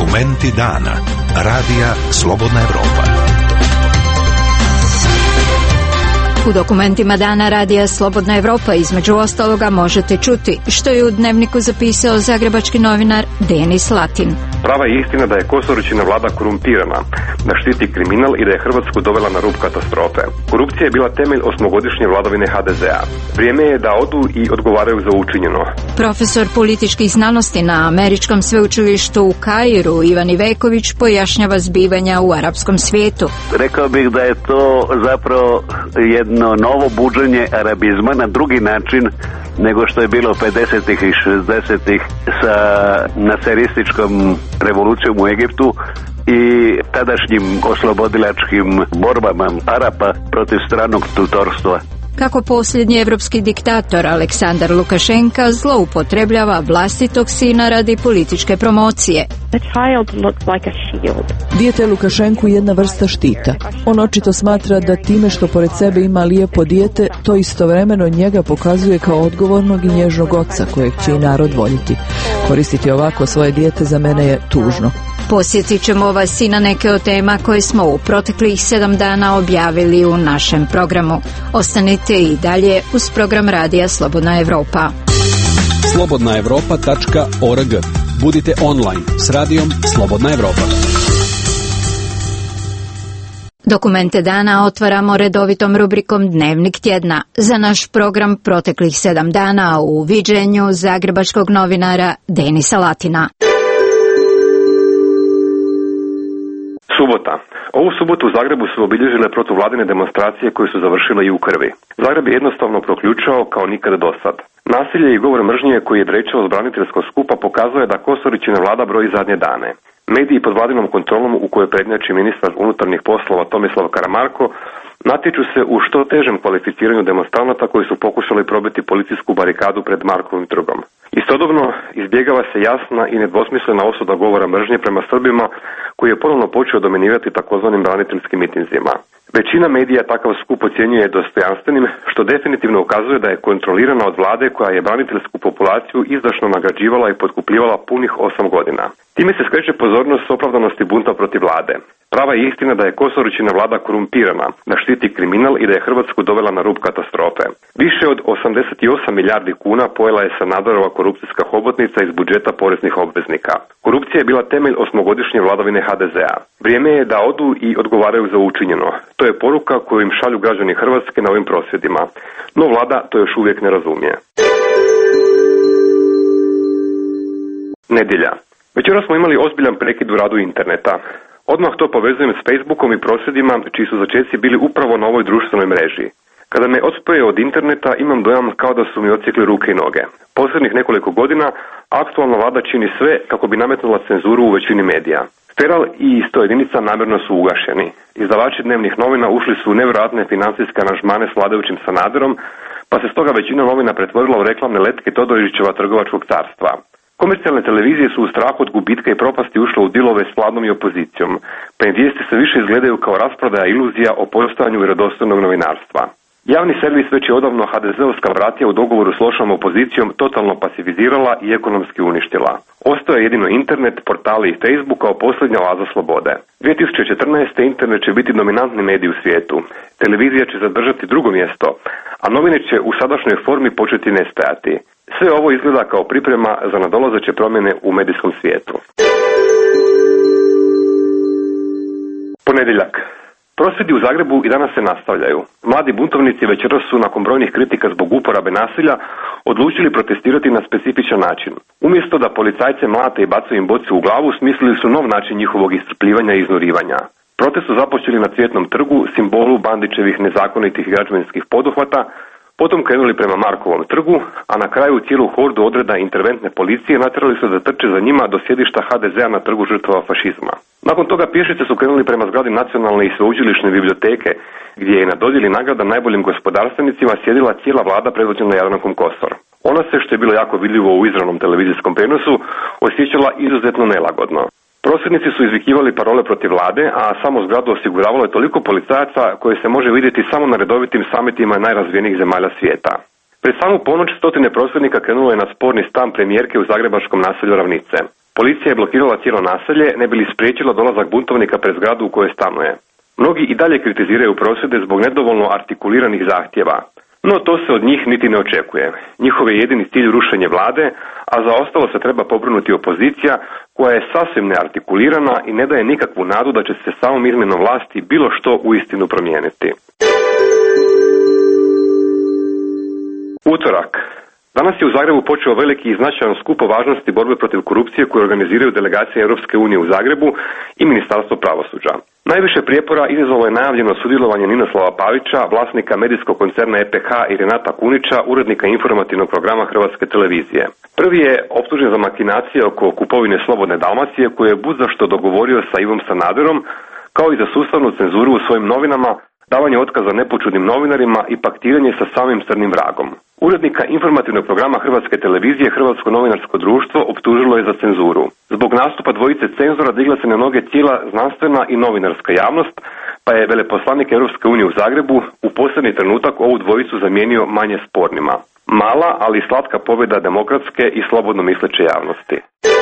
Dokumenti dana. Radija Slobodna Evropa. U dokumentima dana Radija Slobodna Evropa između ostaloga možete čuti što je u Dnevniku zapisao zagrebački novinar Denis Latin. Prava je istina da je Kosoričina vlada korumpirana, da štiti kriminal i da je Hrvatsku dovela na rub katastrofe. Korupcija je bila temelj osmogodišnje vladavine HDZ-a. Vrijeme je da odu i odgovaraju za učinjeno. Profesor političkih znanosti na Američkom sveučilištu u Kairu Ivan Iveković pojašnjava zbivanja u arapskom svijetu. Rekao bih da je to zapravo jedno novo buđenje arabizma na drugi način nego što je bilo 50-ih i 60-ih sa naserističkom revolucijom u Egiptu i tadašnjim oslobodilačkim borbama Arapa protiv stranog tutorstva. Kako posljednji evropski diktator Aleksandar Lukašenka zloupotrebljava vlastitog sina radi političke promocije. Dijete Lukašenku jedna vrsta štita. On očito smatra da time što pored sebe ima lijepo dijete, to istovremeno njega pokazuje kao odgovornog i nježnog oca kojeg će i narod voljeti. Koristiti ovako svoje dijete za mene je tužno. Posjetit ćemo vas i na neke od tema koje smo u proteklih 7 dana objavili u našem programu. Ostanite i dalje uz program Radija Slobodna Evropa. slobodnaevropa.org. Budite online s radijom Slobodna Evropa. Dokumente dana otvaramo redovitom rubrikom Dnevnik tjedna. Za naš program proteklih 7 dana u viđenju zagrebačkog novinara Denisa Latina. Subota. Ovu subotu u Zagrebu su obilježile protuvladine demonstracije koje su završile i u krvi. Zagreb je jednostavno proključao kao nikada dosad. Nasilje i govor mržnje koji je drečao s braniteljskog skupa pokazuje da Kosoričina vlada broji zadnje dane. Mediji pod vladinom kontrolom u kojoj prednjači ministar unutarnjih poslova Tomislav Karamarko natječu se u što težem kvalificiranju demonstranata koji su pokušali probiti policijsku barikadu pred Markovim trgom. Istodobno izbjegava se jasna i nedvosmislena osuda govora mržnje prema Srbima koji je ponovno počeo dominirati takozvanim braniteljskim mitinzima. Većina medija takav skup ocjenjuje dostojanstvenim, što definitivno ukazuje da je kontrolirana od vlade koja je braniteljsku populaciju izdašno nagrađivala i potkupljivala punih 8 godina. Time se skreće pozornost s opravdanosti bunta protiv vlade. Prava je istina da je Kosoričina vlada korumpirana, da štiti kriminal i da je Hrvatsku dovela na rub katastrofe. Više od 88 milijardi kuna pojela je Sanaderova korupcijska hobotnica iz budžeta poreznih obveznika. Korupcija je bila temelj osmogodišnje vladavine HDZ-a. Vrijeme je da odu i odgovaraju za učinjeno. To je poruka koju im šalju građani Hrvatske na ovim prosvjedima. No vlada to još uvijek ne razumije. Nedjelja. Večeras smo imali ozbiljan prekid u radu interneta. Odmah to povezujem s Facebookom i prosvjedima čiji su začeci bili upravo na ovoj društvenoj mreži. Kada me odspoje od interneta imam dojam kao da su mi odsjekli ruke i noge. Posljednjih nekoliko godina aktualna vlada čini sve kako bi nametnula cenzuru u većini medija. Feral i 100 jedinica namjerno su ugašeni. Izdavači dnevnih novina ušli su u nevjerojatne financijske aranžmane s vladajućim Sanaderom, pa se stoga većina novina pretvorila u reklamne letke Todorićeva trgovačkog carstva. Komercijalne televizije su u strahu od gubitka i propasti ušle u dilove s vladom i opozicijom, pa im vijesti se više izgledaju kao rasprodaja iluzija o postojanju vjerodostojnog novinarstva. Javni servis već je odavno HDZ-ovska bratija u dogovoru s lošom opozicijom totalno pasivizirala i ekonomski uništila. Ostao je jedino internet, portali i Facebook kao posljednja oaza slobode. 2014. internet će biti dominantni medij u svijetu. Televizija će zadržati drugo mjesto, a novine će u sadašnjoj formi početi nestajati. Sve ovo izgleda kao priprema za nadolazeće promjene u medijskom svijetu. Ponedjeljak. Prosvjedi u Zagrebu i danas se nastavljaju. Mladi buntovnici večeras su nakon brojnih kritika zbog uporabe nasilja odlučili protestirati na specifičan način. Umjesto da policajce mlate i bacaju im boce u glavu, smislili su nov način njihovog iscrpljivanja i iznurivanja. Protest su započeli na Cvjetnom trgu, simbolu Bandićevih nezakonitih građevinskih poduhvata, potom krenuli prema Markovom trgu, a na kraju cijelu hordu odreda interventne policije natjerali su da trče za njima do sjedišta HDZ-a na trgu žrtava fašizma. Nakon toga pješice su krenuli prema zgradi Nacionalne i sveučilišne biblioteke, gdje je na dodjeli nagrada najboljim gospodarstvenicima sjedila cijela vlada predvođena Jadrankom Kosor. Ona se, što je bilo jako vidljivo u izravnom televizijskom prenosu, osjećala izuzetno nelagodno. Prosvjednici su izvikivali parole protiv vlade, a samo zgradu osiguravalo je toliko policajaca koje se može vidjeti samo na redovitim samitima najrazvijenijih zemalja svijeta. Pred samu ponoć stotine prosvjednika krenulo je na sporni stan premijerke u zagrebačkom naselju Ravnice. Policija je blokirala cijelo naselje, ne bi li spriječila dolazak buntovnika pred zgradu u kojoj stanuje. Mnogi i dalje kritiziraju prosvjede zbog nedovoljno artikuliranih zahtjeva. No to se od njih niti ne očekuje. Njihov je jedini cilj rušenje vlade, a za ostalo se treba pobrinuti opozicija koja je sasvim neartikulirana i ne daje nikakvu nadu da će se samom izmjenom vlasti bilo što uistinu promijeniti. Utorak. Danas je u Zagrebu počeo veliki i značajan skup o važnosti borbe protiv korupcije koju organiziraju delegacije Europske unije u Zagrebu i Ministarstvo pravosuđa. Najviše prijepora izazvalo je najavljeno sudjelovanje Ninoslava Pavića, vlasnika medijskog koncerna EPH, i Renata Kunića, urednika informativnog programa Hrvatske televizije. Prvi je optužen za makinacije oko kupovine Slobodne Dalmacije koju je budzašto dogovorio sa Ivom Sanaderom, kao i za sustavnu cenzuru u svojim novinama, davanje otkaza nepočudnim novinarima i paktiranje sa samim crnim vragom. Urednika informativnog programa Hrvatske televizije Hrvatsko novinarsko društvo optužilo je za cenzuru. Zbog nastupa dvojice cenzora digla se na noge cijela znanstvena i novinarska javnost, pa je veleposlanik Europske unije u Zagrebu u posljednji trenutak ovu dvojicu zamijenio manje spornima. Mala, ali slatka pobjeda demokratske i slobodno misleće javnosti.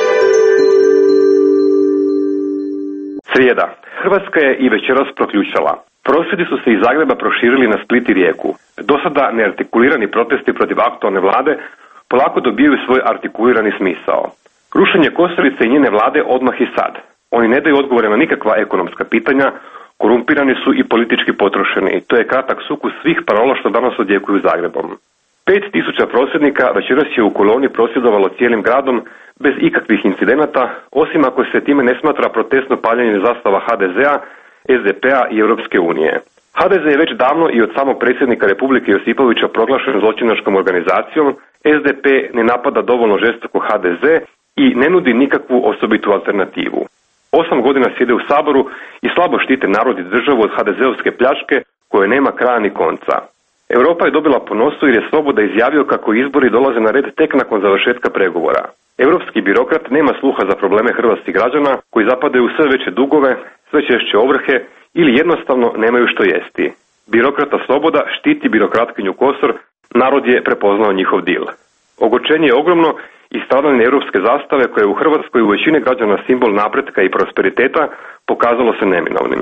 Srijeda. Hrvatska je i večeras proključala. Prosvjedi su se iz Zagreba proširili na Split i Rijeku. Do sada neartikulirani protesti protiv aktualne vlade polako dobijaju svoj artikulirani smisao. Rušenje Kosorice i njene vlade odmah i sad. Oni ne daju odgovore na nikakva ekonomska pitanja, korumpirani su i politički potrošeni. To je kratak sukus svih parola što danas odjekuju Zagrebom. 5000 prosvjednika večeras je u koloni prosvjedovalo cijelim gradom bez ikakvih incidenata, osim ako se time ne smatra protestno paljenje zastava HDZ-a, SDP-a i Europske unije. HDZ je već davno i od samog predsjednika Republike Josipovića proglašen zločinačkom organizacijom, SDP ne napada dovoljno žestoko HDZ i ne nudi nikakvu osobitu alternativu. 8 godina sjede u Saboru i slabo štite narod i državu od HDZ-ovske pljačke koje nema kraja ni konca. Europa je dobila po nosu jer je Svoboda izjavio kako izbori dolaze na red tek nakon završetka pregovora. Europski birokrat nema sluha za probleme hrvatskih građana koji zapadaju u sve veće dugove, sve češće ovrhe ili jednostavno nemaju što jesti. Birokrata Sloboda štiti birokratkinju Kosor, narod je prepoznao njihov dil. Ogorčenje je ogromno i stradanje europske zastave koje je u Hrvatskoj u većini građana simbol napretka i prosperiteta pokazalo se neminovnim.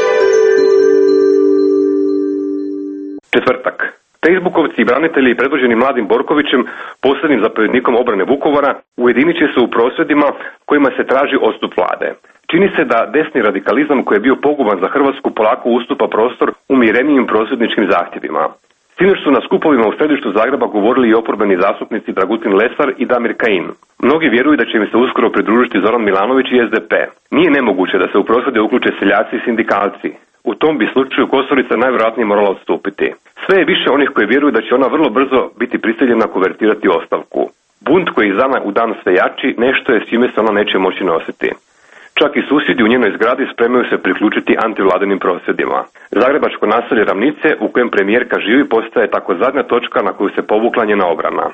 Četvrtak. Facebookovci i branitelji predvođeni Mladim Borkovićem, posljednjim zapovjednikom obrane Vukovara, ujedinit će se u prosvjedima kojima se traži odstup vlade. Čini se da desni radikalizam koji je bio poguban za Hrvatsku polako ustupa prostor umjerenijim prosvjedničkim zahtjevima. Sinoć su na skupovima u središtu Zagreba govorili i oporbeni zastupnici Dragutin Lesar i Damir Kajin. Mnogi vjeruju da će im se uskoro pridružiti Zoran Milanović i SDP. Nije nemoguće da se u prosvjede uključe seljaci i sindikalci. U tom bi slučaju Kosorica najvjerojatnije morala odstupiti. Sve je više onih koji vjeruju da će ona vrlo brzo biti prisiljena konvertirati ostavku. Bunt koji iz dana u dan sve jači nešto je s čime se ona neće moći nositi. Čak i susjedi u njenoj zgradi spremaju se priključiti antivladinim prosvjedima. Zagrebačko naselje Ravnice u kojem premijerka živi postaje tako zadnja točka na koju se povukla njena obrana.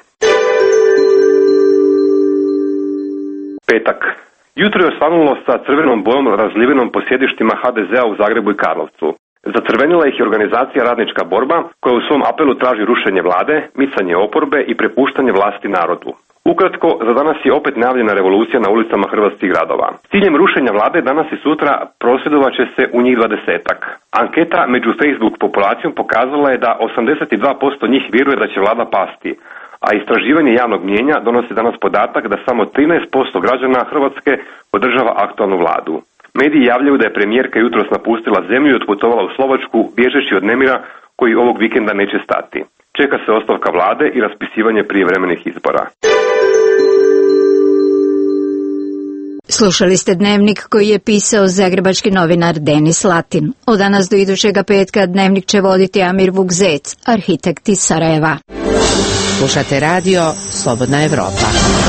Petak. Jutro je osvanulo sa crvenom bojom razlivenom po sjedištima HDZ-a u Zagrebu i Karlovcu. Zacrvenila ih je organizacija Radnička borba koja u svom apelu traži rušenje vlade, micanje oporbe i prepuštanje vlasti narodu. Ukratko, za danas je opet najavljena revolucija na ulicama hrvatskih gradova. S ciljem rušenja vlade danas i sutra prosvjedovat će se u njih 20-ak. Anketa među Facebook populacijom pokazala je da 82% njih vjeruje da će vlada pasti, a istraživanje javnog mnijenja donosi danas podatak da samo 13% građana Hrvatske podržava aktualnu vladu. Mediji javljaju da je premijerka jutros napustila zemlju i otputovala u Slovačku bježeći od nemira koji ovog vikenda neće stati. Čeka se ostavka vlade i raspisivanje prijevremenih izbora. Slušali ste Dnevnik koji je pisao zagrebački novinar Denis Latin. Od danas do idućega petka Dnevnik će voditi Amir Vukzec, arhitekt iz Sarajeva. Slušate radio Slobodna Evropa.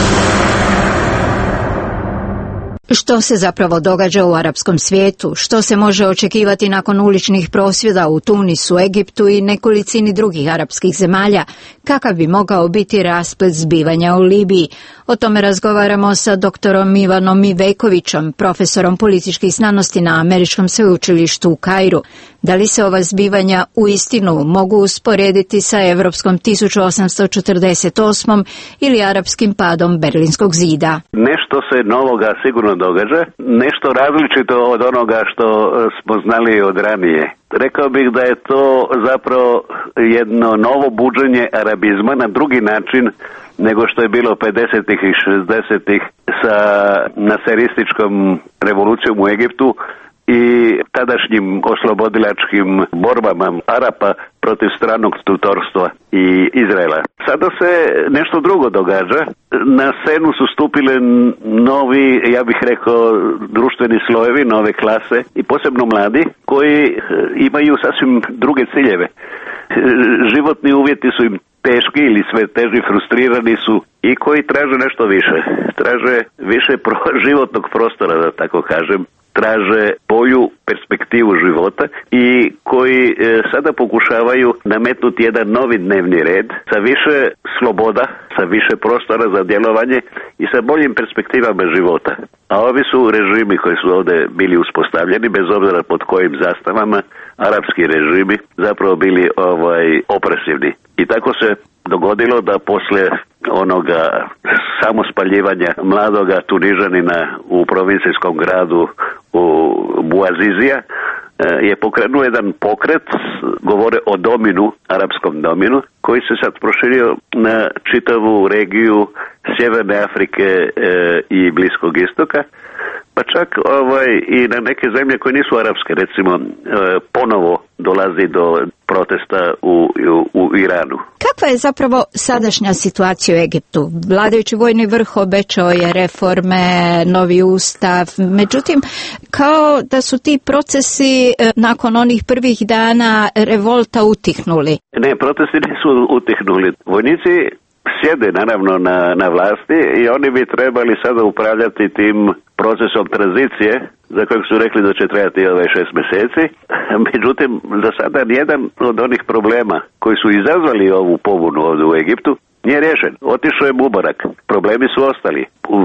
Što se zapravo događa u arapskom svijetu? Što se može očekivati nakon uličnih prosvjeda u Tunisu, Egiptu i nekolicini drugih arapskih zemalja? kakav bi mogao biti rasplet zbivanja u Libiji. O tome razgovaramo sa doktorom Ivanom Ivekovićem, profesorom političkih znanosti na Američkom sveučilištu u Kairu. Da li se ova zbivanja uistinu mogu usporediti sa evropskom 1848. ili arapskim padom Berlinskog zida? Nešto se novoga sigurno događa, nešto različito od onoga što smo znali od ranije. Rekao bih da je to zapravo jedno novo buđenje arabizma na drugi način nego što je bilo 50-ih i 60-ih sa naserističkom revolucijom u Egiptu i tadašnjim oslobodilačkim borbama Arapa protiv stranog tutorstva i Izraela. Sada se nešto drugo događa. Na scenu su stupile novi, ja bih rekao, društveni slojevi, nove klase i posebno mladi koji imaju sasvim druge ciljeve. Životni uvjeti su im teški ili sve teži, frustrirani su i koji traže nešto više. Traže više životnog prostora, da tako kažem. Traže bolju perspektivu života i koji sada pokušavaju nametnuti jedan novi dnevni red sa više sloboda, sa više prostora za djelovanje i sa boljim perspektivama života. A ovi su režimi koji su ovdje bili uspostavljeni, bez obzira pod kojim zastavama, arapski režimi, zapravo bili opresivni. I tako se dogodilo da poslije onoga samospaljivanja mladoga Tunižanina u provincijskom gradu u Buazizija je pokrenuo jedan pokret, govore o dominu, arapskom dominu, koji se sad proširio na čitavu regiju Sjeverne Afrike i Bliskog istoka, pa čak i na neke zemlje koje nisu arapske, recimo ponovo dolazi do protesta u Iranu. Kakva je zapravo sadašnja situacija u Egiptu? Vladajući vojni vrh obećao je reforme, novi ustav, međutim, kao da su ti procesi nakon onih prvih dana revolta utihnuli. Ne, procesi nisu utihnuli. Vojnici sjede naravno na vlasti i oni bi trebali sada upravljati tim procesom tranzicije za kojeg su rekli da će trajati 6 mjeseci. Međutim, za sada nijedan od onih problema koji su izazvali ovu pobunu ovdje u Egiptu nije riješen. Otišao je Mubarak. Problemi su ostali.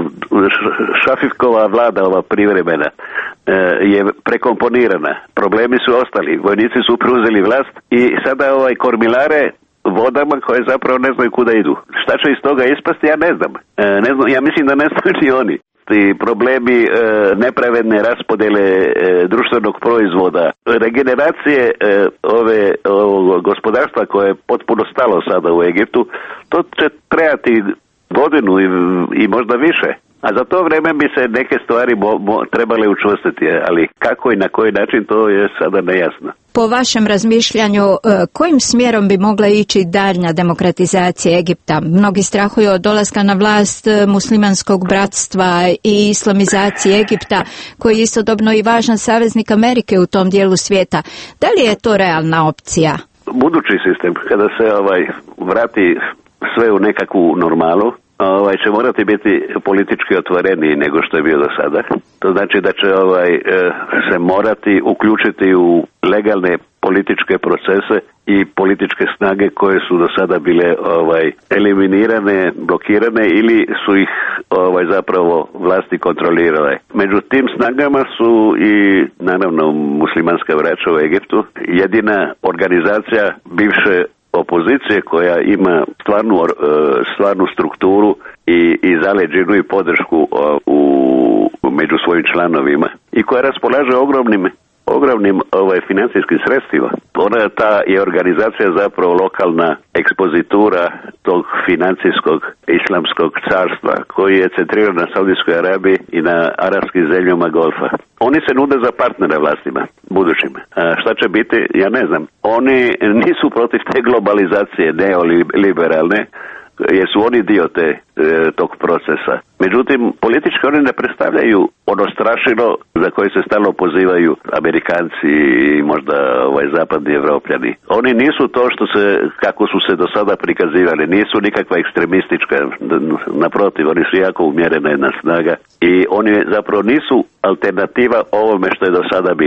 Šafifkova vlada, ova privremena, je prekomponirana. Problemi su ostali. Vojnici su preuzeli vlast i sada kormilare vodama koje zapravo ne znaju kuda idu. Šta će iz toga ispasti, ja ne znam. Ja mislim da ne znaju ni oni. I problemi nepravedne raspodjele društvenog proizvoda, regeneracije ovog gospodarstva koje je potpuno stalo sada u Egiptu, to će trajati godinu i možda više. A za to vrijeme bi se neke stvari trebale učvrstiti, ali kako i na koji način, to je sada nejasno. Po vašem razmišljanju, kojim smjerom bi mogla ići daljnja demokratizacija Egipta? Mnogi strahuju od dolaska na vlast muslimanskog bratstva i islamizacije Egipta, koji je istodobno i važan saveznik Amerike u tom dijelu svijeta. Da li je to realna opcija? Budući sistem, kada se vrati sve u nekakvu normalu, će morati biti politički otvoreniji nego što je bio do sada. To znači da će se morati uključiti u legalne političke procese i političke snage koje su do sada bile eliminirane, blokirane ili su ih zapravo vlasti kontrolirale. Među tim snagama su i naravno muslimanska braća u Egiptu, jedina organizacija bivše opozicije koja ima stvarnu strukturu i zaleđenu i podršku među svojim članovima i koja raspolaže ogromnim financijskim sredstvima. Ta je organizacija zapravo lokalna ekspozitura tog financijskog islamskog carstva koji je centriran na Saudijskoj Arabiji i na arapskim zemljama Golfa. Oni se nude za partnere vlastima, budućim. Šta će biti, ja ne znam. Oni nisu protiv te globalizacije neoliberalne, jer su oni dio tog procesa. Međutim, politički oni ne predstavljaju ono strašilo za koje se stalno pozivaju Amerikanci i možda zapadni Evropljani. Oni nisu to kako su se do sada prikazivali, nisu nikakva ekstremistička, naprotiv, oni su jako umjerena jedna snaga i oni zapravo nisu alternativa ovome što je do sada bilo.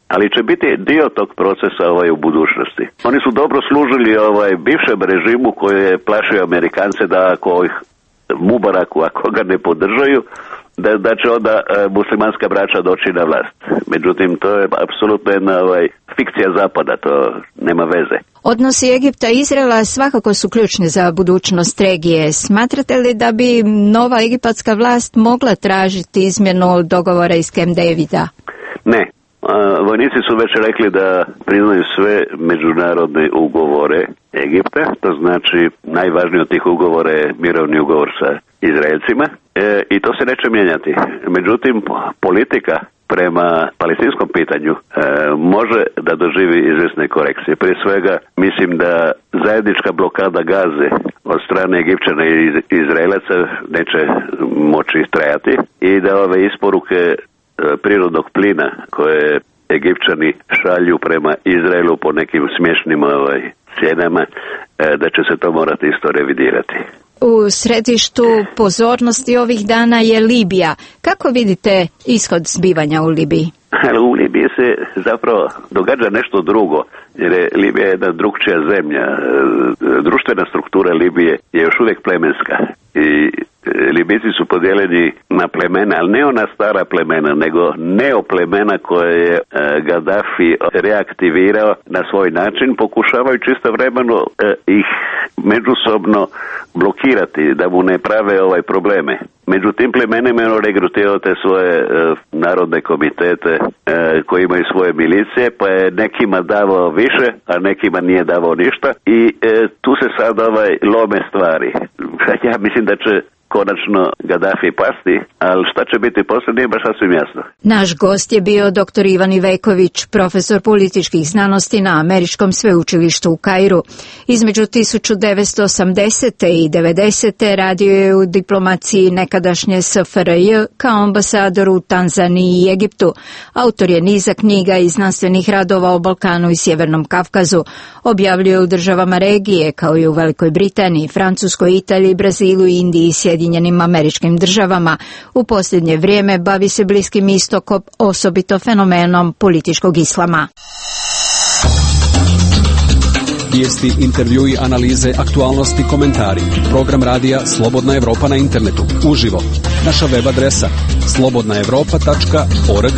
ali će biti dio tog procesa u budućnosti. Oni su dobro služili bivšem režimu koji je plašio Amerikance da ako ih Mubaraku, ako ga ne podržaju, da će onda muslimanska braća doći na vlast. Međutim, to je apsolutno jedna fikcija Zapada, to nema veze. Odnosi Egipta i Izraela svakako su ključni za budućnost regije. Smatrate li da bi nova egipatska vlast mogla tražiti izmjenu dogovora iz Camp Davida? Ne. Vojnici su već rekli da priznaju sve međunarodne ugovore Egipta, to znači najvažniji od tih ugovora je mirovni ugovor sa Izraelcima i to se neće mijenjati. Međutim, politika prema palestinskom pitanju može da doživi izvjesne korekcije. Prije svega, mislim da zajednička blokada Gaze od strane Egipćana i Izraelaca neće moći trajati i da ove isporuke prirodnog plina koje Egipćani šalju prema Izraelu po nekim smiješnim cijenama, da će se to morati isto revidirati. U središtu pozornosti ovih dana je Libija. Kako vidite ishod zbivanja u Libiji? U Libiji se zapravo događa nešto drugo, jer je Libija jedna drukčija zemlja. Društvena struktura Libije je još uvijek plemenska i Libijci su podijeljeni na plemena, ali ne ona stara plemena, nego neoplemena koje je Gaddafi reaktivirao na svoj način, pokušavajući istovremeno ih međusobno blokirati, da mu ne prave probleme. Među tim plemenima je on regrutirao te svoje narodne komitete koji imaju svoje milicije, pa je nekima davao više, a nekima nije davao ništa i tu se sad lome stvari. Ja mislim da će konačno Gaddafi pasti, ali šta će biti poslije nije baš sasvim jasno. Naš gost je bio dr. Ivan Iveković, profesor političkih znanosti na Američkom sveučilištu u Kairu. Između 1980. i 90. radio je u diplomaciji nekadašnje SFRJ kao ambasador u Tanzaniji i Egiptu. Autor je niza knjiga i znanstvenih radova o Balkanu i Sjevernom Kavkazu. Objavljuje u državama regije kao i u Velikoj Britaniji, Francuskoj, Italiji, Brazilu, Indiji i Sjedinjenim Američkim Državama. U posljednje vrijeme bavi se Bliskim istokom, osobito fenomenom političkog islama. Vijesti, intervjui, analize, aktualnosti, komentari. Program radija Slobodna Evropa na internetu. Uživo. Naša web adresa slobodnaevropa.org.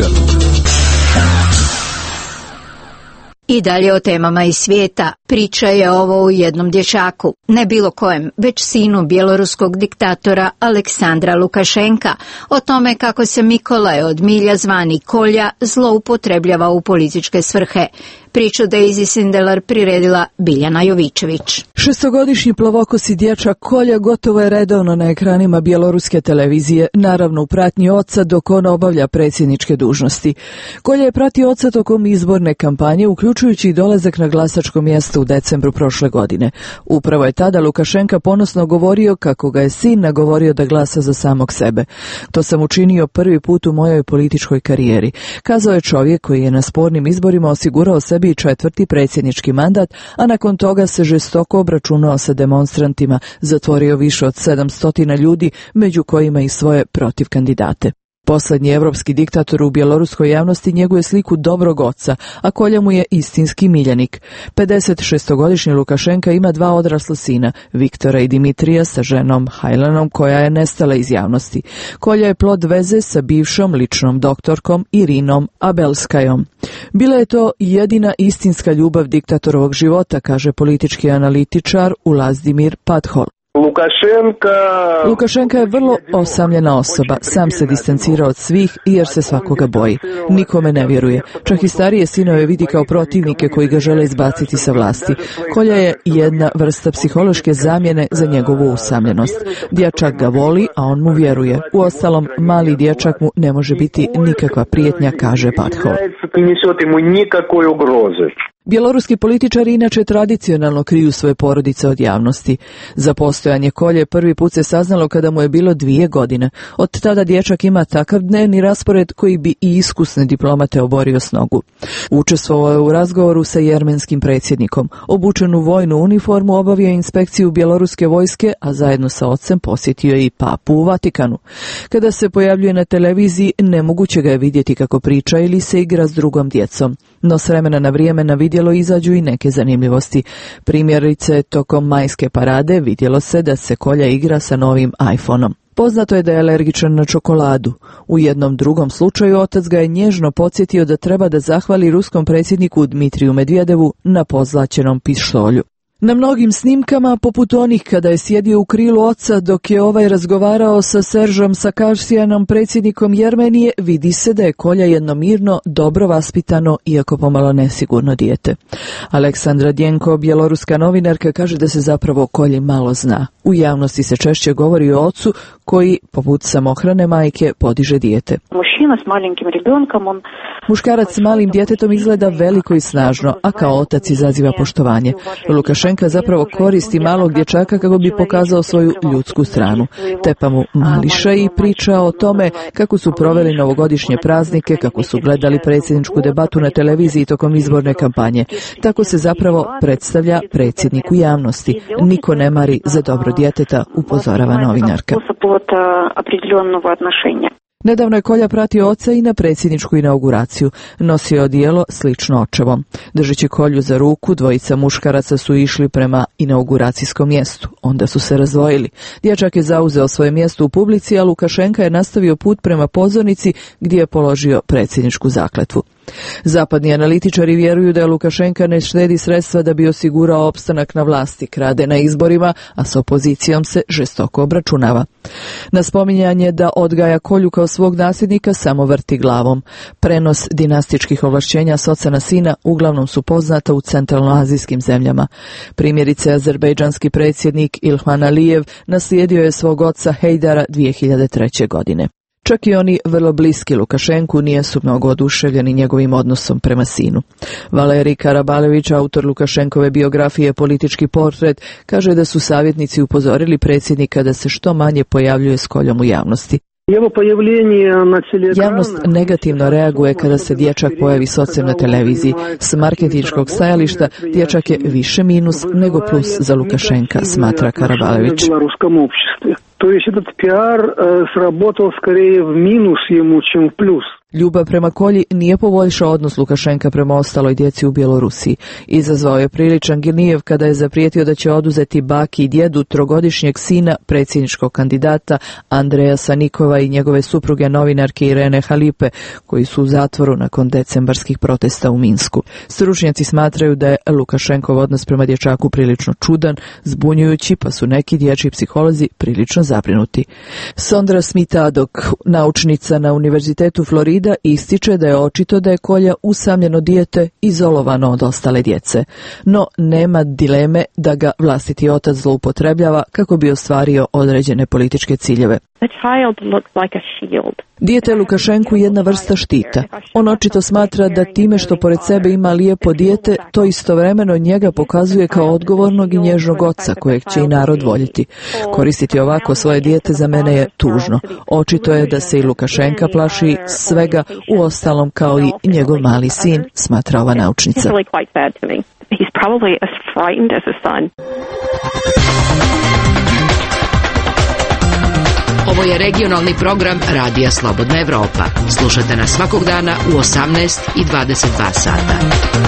I dalje o temama iz svijeta. Priča je ovo u jednom dječaku, ne bilo kojem, već sinu bjeloruskog diktatora Aleksandra Lukašenka, o tome kako se Mikolaj od milja zvani Kolja zloupotrebljava u političke svrhe. Priču Daisy Sindelar priredila Biljana Jovičević. Šestogodišnji plavokosi dječak Kolja gotovo je redovno na ekranima bjeloruske televizije, naravno u pratnji oca dok on obavlja predsjedničke dužnosti. Kolja je pratio oca tokom izborne kampanje, uključujući i dolazak na glasačko mjesto u decembru prošle godine. Upravo je tada Lukašenka ponosno govorio kako ga je sin nagovorio da glasa za samog sebe. To sam učinio prvi put u mojoj političkoj karijeri, kazao je čovjek koji je na spornim izborima osigurao sebi i četvrti predsjednički mandat, a nakon toga se žestoko obračunao sa demonstrantima, zatvorio više od 700 ljudi, među kojima i svoje protiv kandidate. Posljednji evropski diktator u bjeloruskoj javnosti njeguje sliku dobrog oca, a Kolja mu je istinski miljenik. 56-godišnji Lukašenka ima dva odrasla sina, Viktora i Dimitrija sa ženom Hajlanom koja je nestala iz javnosti. Kolja je plod veze sa bivšom ličnom doktorkom Irinom Abelskajom. Bila je to jedina istinska ljubav diktatorovog života, kaže politički analitičar Ulazdimir Padhol. Lukašenka je vrlo osamljena osoba, sam se distancira od svih jer se svakoga boji. Nikome ne vjeruje, čak i starije sinove vidi kao protivnike koji ga žele izbaciti sa vlasti. Kolja je jedna vrsta psihološke zamjene za njegovu usamljenost. Dječak ga voli, a on mu vjeruje. Uostalom, mali dječak mu ne može biti nikakva prijetnja, kaže Padhol. Bjeloruski političari inače tradicionalno kriju svoje porodice od javnosti. Za postojanje Kolje prvi put se saznalo kada mu je bilo 2 godine. Od tada dječak ima takav dnevni raspored koji bi i iskusne diplomate oborio s nogu. Učestvovao je u razgovoru sa jermenskim predsjednikom. Obučen u vojnu uniformu obavio inspekciju bjeloruske vojske, a zajedno sa ocem posjetio je i papu u Vatikanu. Kada se pojavljuje na televiziji, nemoguće ga je vidjeti kako priča ili se igra s drugom djecom. No s vremena na vrijeme na vidjelo izađu i neke zanimljivosti. Primjerice, tokom majske parade vidjelo se da se Kolja igra sa novim iPhoneom. Poznato je da je alergičan na čokoladu. U jednom drugom slučaju otac ga je nježno podsjetio da treba da zahvali ruskom predsjedniku Dmitriju Medvjedevu na pozlaćenom pištolju. Na mnogim snimkama, poput onih kada je sjedio u krilu oca dok je ovaj razgovarao sa Seržom Sakašsijanom, predsjednikom Jermenije, vidi se da je Kolja jedno mirno, dobro vaspitano, iako pomalo nesigurno dijete. Aleksandra Djenko, bjeloruska novinarka, kaže da se zapravo o Kolji malo zna. U javnosti se češće govori o ocu koji, poput samohrane majke, podiže dijete. Muškarac s malim djetetom izgleda veliko i snažno, a kao otac izaziva poštovanje. Lukašenka zapravo koristi malog dječaka kako bi pokazao svoju ljudsku stranu. Tepa mu mališa i priča o tome kako su proveli novogodišnje praznike, kako su gledali predsjedničku debatu na televiziji tokom izborne kampanje. Tako se zapravo predstavlja predsjednik u javnosti. Niko ne mari za dobro djeteta, upozorava novinarka. Nedavno je Kolja pratio oca i na predsjedničku inauguraciju. Nosio odijelo slično očevom. Držeći Kolju za ruku, dvojica muškaraca su išli prema inauguracijskom mjestu. Onda su se razdvojili. Dječak je zauzeo svoje mjesto u publici, a Lukašenka je nastavio put prema pozornici gdje je položio predsjedničku zakletvu. Zapadni analitičari vjeruju da je Lukašenka ne štedi sredstva da bi osigurao opstanak na vlasti, krade na izborima, a s opozicijom se žestoko obračunava. Na spominjanje da odgaja Kolju kao svog nasljednika samo vrti glavom. Prenos dinastičkih ovlašćenja s oca na sina uglavnom su poznata u centralnoazijskim zemljama. Primjerice, azerbejdžanski predsjednik Ilham Alijev naslijedio je svog oca Hejdara 2003. godine. Čak i oni vrlo bliski Lukašenku nisu mnogo oduševljeni njegovim odnosom prema sinu. Valerij Karabalević, autor Lukašenkove biografije Politički portret, kaže da su savjetnici upozorili predsjednika da se što manje pojavljuje s Koljom u javnosti. Javnost negativno reaguje kada se dječak pojavi s ocem na televiziji. S marketinškog stajališta dječak je više minus nego plus za Lukašenka, smatra Karabalević. То есть этот пиар сработал скорее в минус ему, чем в плюс. Ljubav prema Kolji nije poboljšao odnos Lukašenka prema ostaloj djeci u Bjelorusiji. Izazvao je priličan gnjev kada je zaprijetio da će oduzeti baki i djedu trogodišnjeg sina predsjedničkog kandidata Andreja Sanikova i njegove supruge novinarke Irene Halipe, koji su u zatvoru nakon decembarskih protesta u Minsku. Stručnjaci smatraju da je Lukašenkov odnos prema dječaku prilično čudan, zbunjujući, pa su neki dječji psiholozi prilično zabrinuti. Sondra Smitadok, naučnica na Univerzitetu Florida, ističe da je očito da je Kolja usamljeno dijete izolovano od ostale djece. No, nema dileme da ga vlastiti otac zloupotrebljava kako bi ostvario određene političke ciljeve. Dijete je Lukašenku jedna vrsta štita. On očito smatra da time što pored sebe ima lijepo dijete, to istovremeno njega pokazuje kao odgovornog i nježnog oca kojeg će i narod voljeti. Koristiti ovako svoje dijete za mene je tužno. Očito je da se i Lukašenka plaši svega, u ostalom kao i njegov mali sin, smatra ova naučnica. Ovo je regionalni program Radija Slobodna Evropa. Slušajte nas svakog dana u 18 i 22 sata.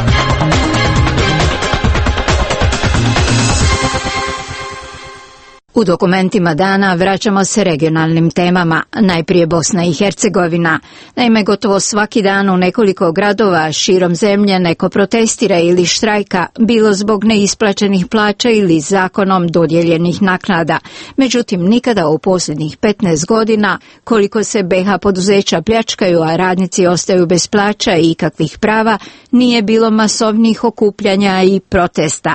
U dokumentima dana vraćamo se regionalnim temama, najprije Bosna i Hercegovina. Naime, gotovo svaki dan u nekoliko gradova širom zemlje neko protestira ili štrajka, bilo zbog neisplaćenih plaća ili zakonom dodijeljenih naknada. Međutim, nikada u posljednjih 15 godina, koliko se BiH poduzeća pljačkaju, a radnici ostaju bez plaća i ikakvih prava, nije bilo masovnih okupljanja i protesta.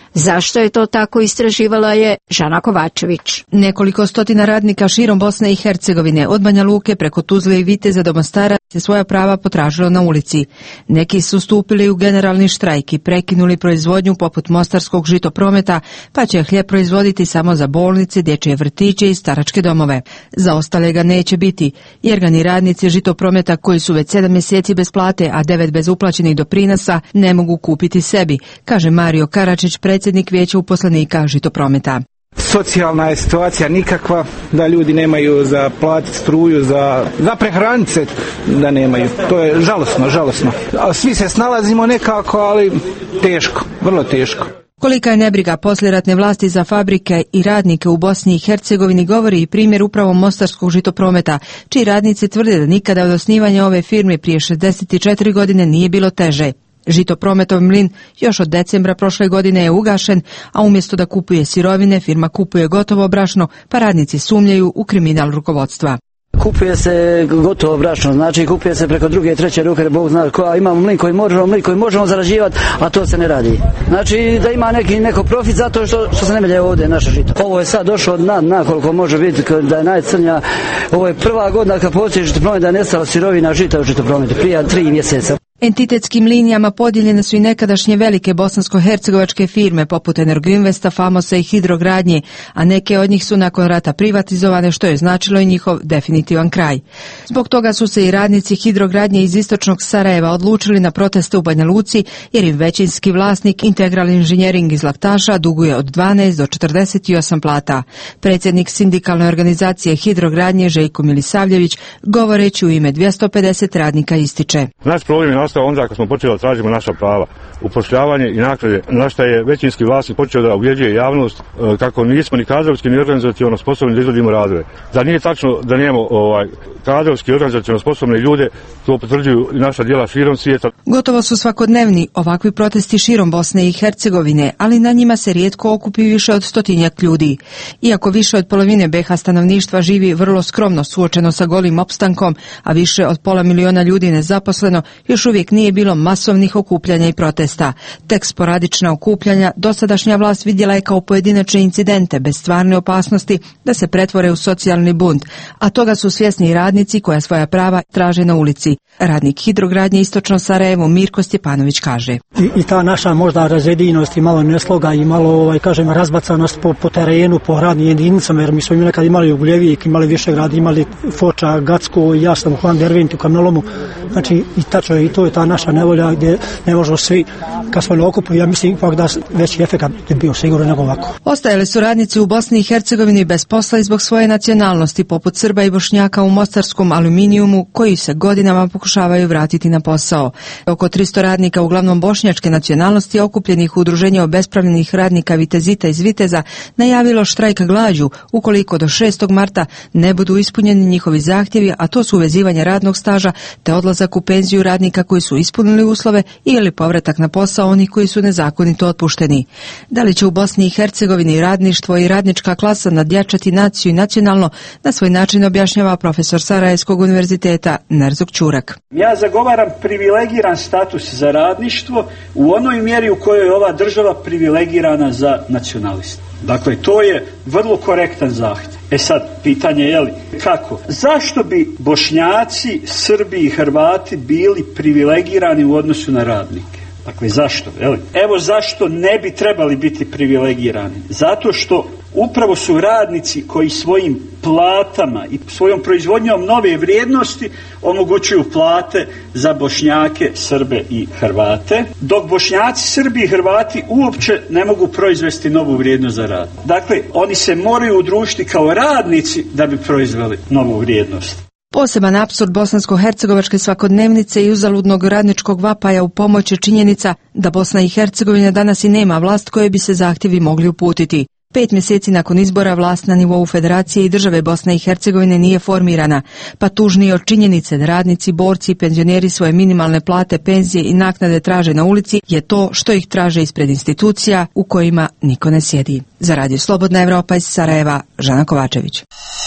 Zašto je to tako, istraživala je Žana Kovačević. Nekoliko stotina radnika širom Bosne i Hercegovine, od Banja Luke preko Tuzle i Viteza do Mostara, se svoja prava potražilo na ulici. Neki su stupili u generalni štrajk i prekinuli proizvodnju poput mostarskog žitoprometa, pa će hljeb proizvoditi samo za bolnice, dječje vrtiće i staračke domove. Za ostale ga neće biti, jer ga ni radnici žitoprometa koji su već 7 mjeseci bez plate, a 9 bez uplaćenih doprinosa, ne mogu kupiti sebi, kaže Mario Karačić, predsjednik vijeća uposlenika žitoprometa. Socijalna je situacija nikakva, da ljudi nemaju za platiti struju, za prehraniti se, da nemaju. To je žalosno. A svi se snalazimo nekako, ali teško, vrlo teško. Kolika je nebriga poslijeratne vlasti za fabrike i radnike u Bosni i Hercegovini govori i primjer upravo mostarskog žitoprometa, čiji radnici tvrde da nikada od osnivanja ove firme prije 64 godine nije bilo teže. Žitoprometov mlin još od decembra prošle godine je ugašen, a umjesto da kupuje sirovine, firma kupuje gotovo brašno, pa radnici sumnjaju u kriminal rukovodstva. Kupuje se gotovo brašno, znači kupuje se preko druge i treće ruke, Bog zna koja, imamo mlin koji možemo zarađivati, a to se ne radi. Znači da ima neko profit zato što se ne melje ovdje naše žito. Ovo je sad došlo od dna koliko može biti da je najcrnja. Ovo je prva godina kad postoji žitopromet da je nestalo sirovina žita u žitoprometu, prije 3 mjeseca. Entitetskim linijama podijeljene su i nekadašnje velike bosansko-hercegovačke firme poput Energoinvesta, Famosa i Hidrogradnje, a neke od njih su nakon rata privatizovane, što je značilo i njihov definitivan kraj. Zbog toga su se i radnici Hidrogradnje iz istočnog Sarajeva odlučili na proteste u Banja Luci, jer im većinski vlasnik Integral Inženjering iz Laktaša duguje od 12 do 48 plata. Predsjednik sindikalne organizacije Hidrogradnje Željko Milisavljević, govoreći u ime 250 radnika, ističe: Naš problem je nastao onda kad smo počeli da tražimo naša prava, upošljavanje i naknade, na što je većinski vlasnik počeo da ubjeđuje javnost kako nismo ni kadrovski ni organizaciono sposobni da izvodimo radove. Da nije tačno da nemamo kadrovski i organizaciono sposobne ljude, to potvrđuju i naša djela širom svijeta. Gotovo su svakodnevni ovakvi protesti širom Bosne i Hercegovine, ali na njima se rijetko okupi više od 100 ljudi. Iako više od polovine BiH stanovništva živi vrlo skromno suočeno sa golim opstankom, a više od 500.000 ljudi nezaposleno, još uvijek nije bilo masovnih okupljanja i protesta. Tek sporadična okupljanja dosadašnja vlast vidjela je kao pojedinačne incidente bez stvarne opasnosti da se pretvore u socijalni bunt, a toga su svjesni i radnici koja svoja prava traže na ulici. Radnik Hidrogradnje istočno Sarajevo Mirko Stjepanović kaže: I ta naša možda razjedinost i malo nesloga i malo razbacanost po terenu, po radnim jedinicama, jer mi smo nekad imali Ugljevik, imali Višegrad, imali Foča, Gacko, ja sam u Hvan Derventi, u Kamnolomu, znači i tačno i to je ta naša nevolja gdje ne možemo svi, kad smo na okupu, ja mislim ipak da veći efekat je bio sigurno nego ovako. Ostajali su radnici u Bosni i Hercegovini bez posla i zbog svoje nacionalnosti, poput Srba i Bošnjaka u mostarskom aluminijumu, koji se godinama pokušavaju vratiti na posao. Oko 300 radnika, uglavnom bošnjačke nacionalnosti, okupljenih u udruženju obespravljenih radnika Vitezita iz Viteza, najavilo štrajk glađu ukoliko do 6. marta ne budu ispunjeni njihovi zahtjevi, a to su uvezivanje radnog staža te odlazak u penziju radnika koji su ispunili uslove ili povratak na posao onih koji su nezakonito otpušteni. Da li će u Bosni i Hercegovini radništvo i radnička klasa nadjačati naciju i nacionalno, na svoj način objašnjava profesor Sarajevskog univerziteta Nerzog Ćurak. Ja zagovaram privilegiran status za radništvo u onoj mjeri u kojoj je ova država privilegirana za nacionaliste. Dakle, to je vrlo korektan zahtjev. Sad, pitanje je li kako? Zašto bi Bošnjaci, Srbi i Hrvati bili privilegirani u odnosu na radnike? Dakle, zašto? Evo zašto ne bi trebali biti privilegirani. Zato što upravo su radnici koji svojim platama i svojom proizvodnjom nove vrijednosti omogućuju plate za Bošnjake, Srbe i Hrvate, dok Bošnjaci, Srbi i Hrvati uopće ne mogu proizvesti novu vrijednost za rad. Dakle, oni se moraju udružiti kao radnici da bi proizveli novu vrijednost. Poseban apsurd bosansko-hercegovačke svakodnevnice i uzaludnog radničkog vapaja u pomoć je činjenica da Bosna i Hercegovina danas i nema vlast koje bi se zahtjevi mogli uputiti. 5 mjeseci nakon izbora vlast na nivou Federacije i države Bosne i Hercegovine nije formirana, pa tužnije od činjenice da radnici, borci i penzioneri svoje minimalne plate, penzije i naknade traže na ulici je to što ih traže ispred institucija u kojima niko ne sjedi. Za Radio Slobodna Evropa iz Sarajeva, Žana Kovačević.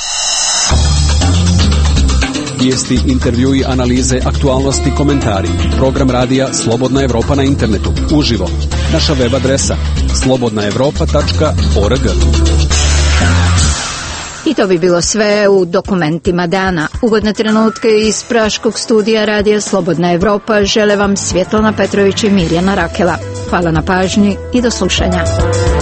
Vijesti, intervjui, analize, aktualnosti, komentari. Program radija Slobodna Evropa na internetu. Uživo. Naša web adresa slobodnaevropa.org. I to bi bilo sve u dokumentima dana. Ugodne trenutke iz praškog studija Radija Slobodna Evropa žele vam Svjetlana Petrović i Mirjana Rakela. Hvala na pažnji i do slušanja.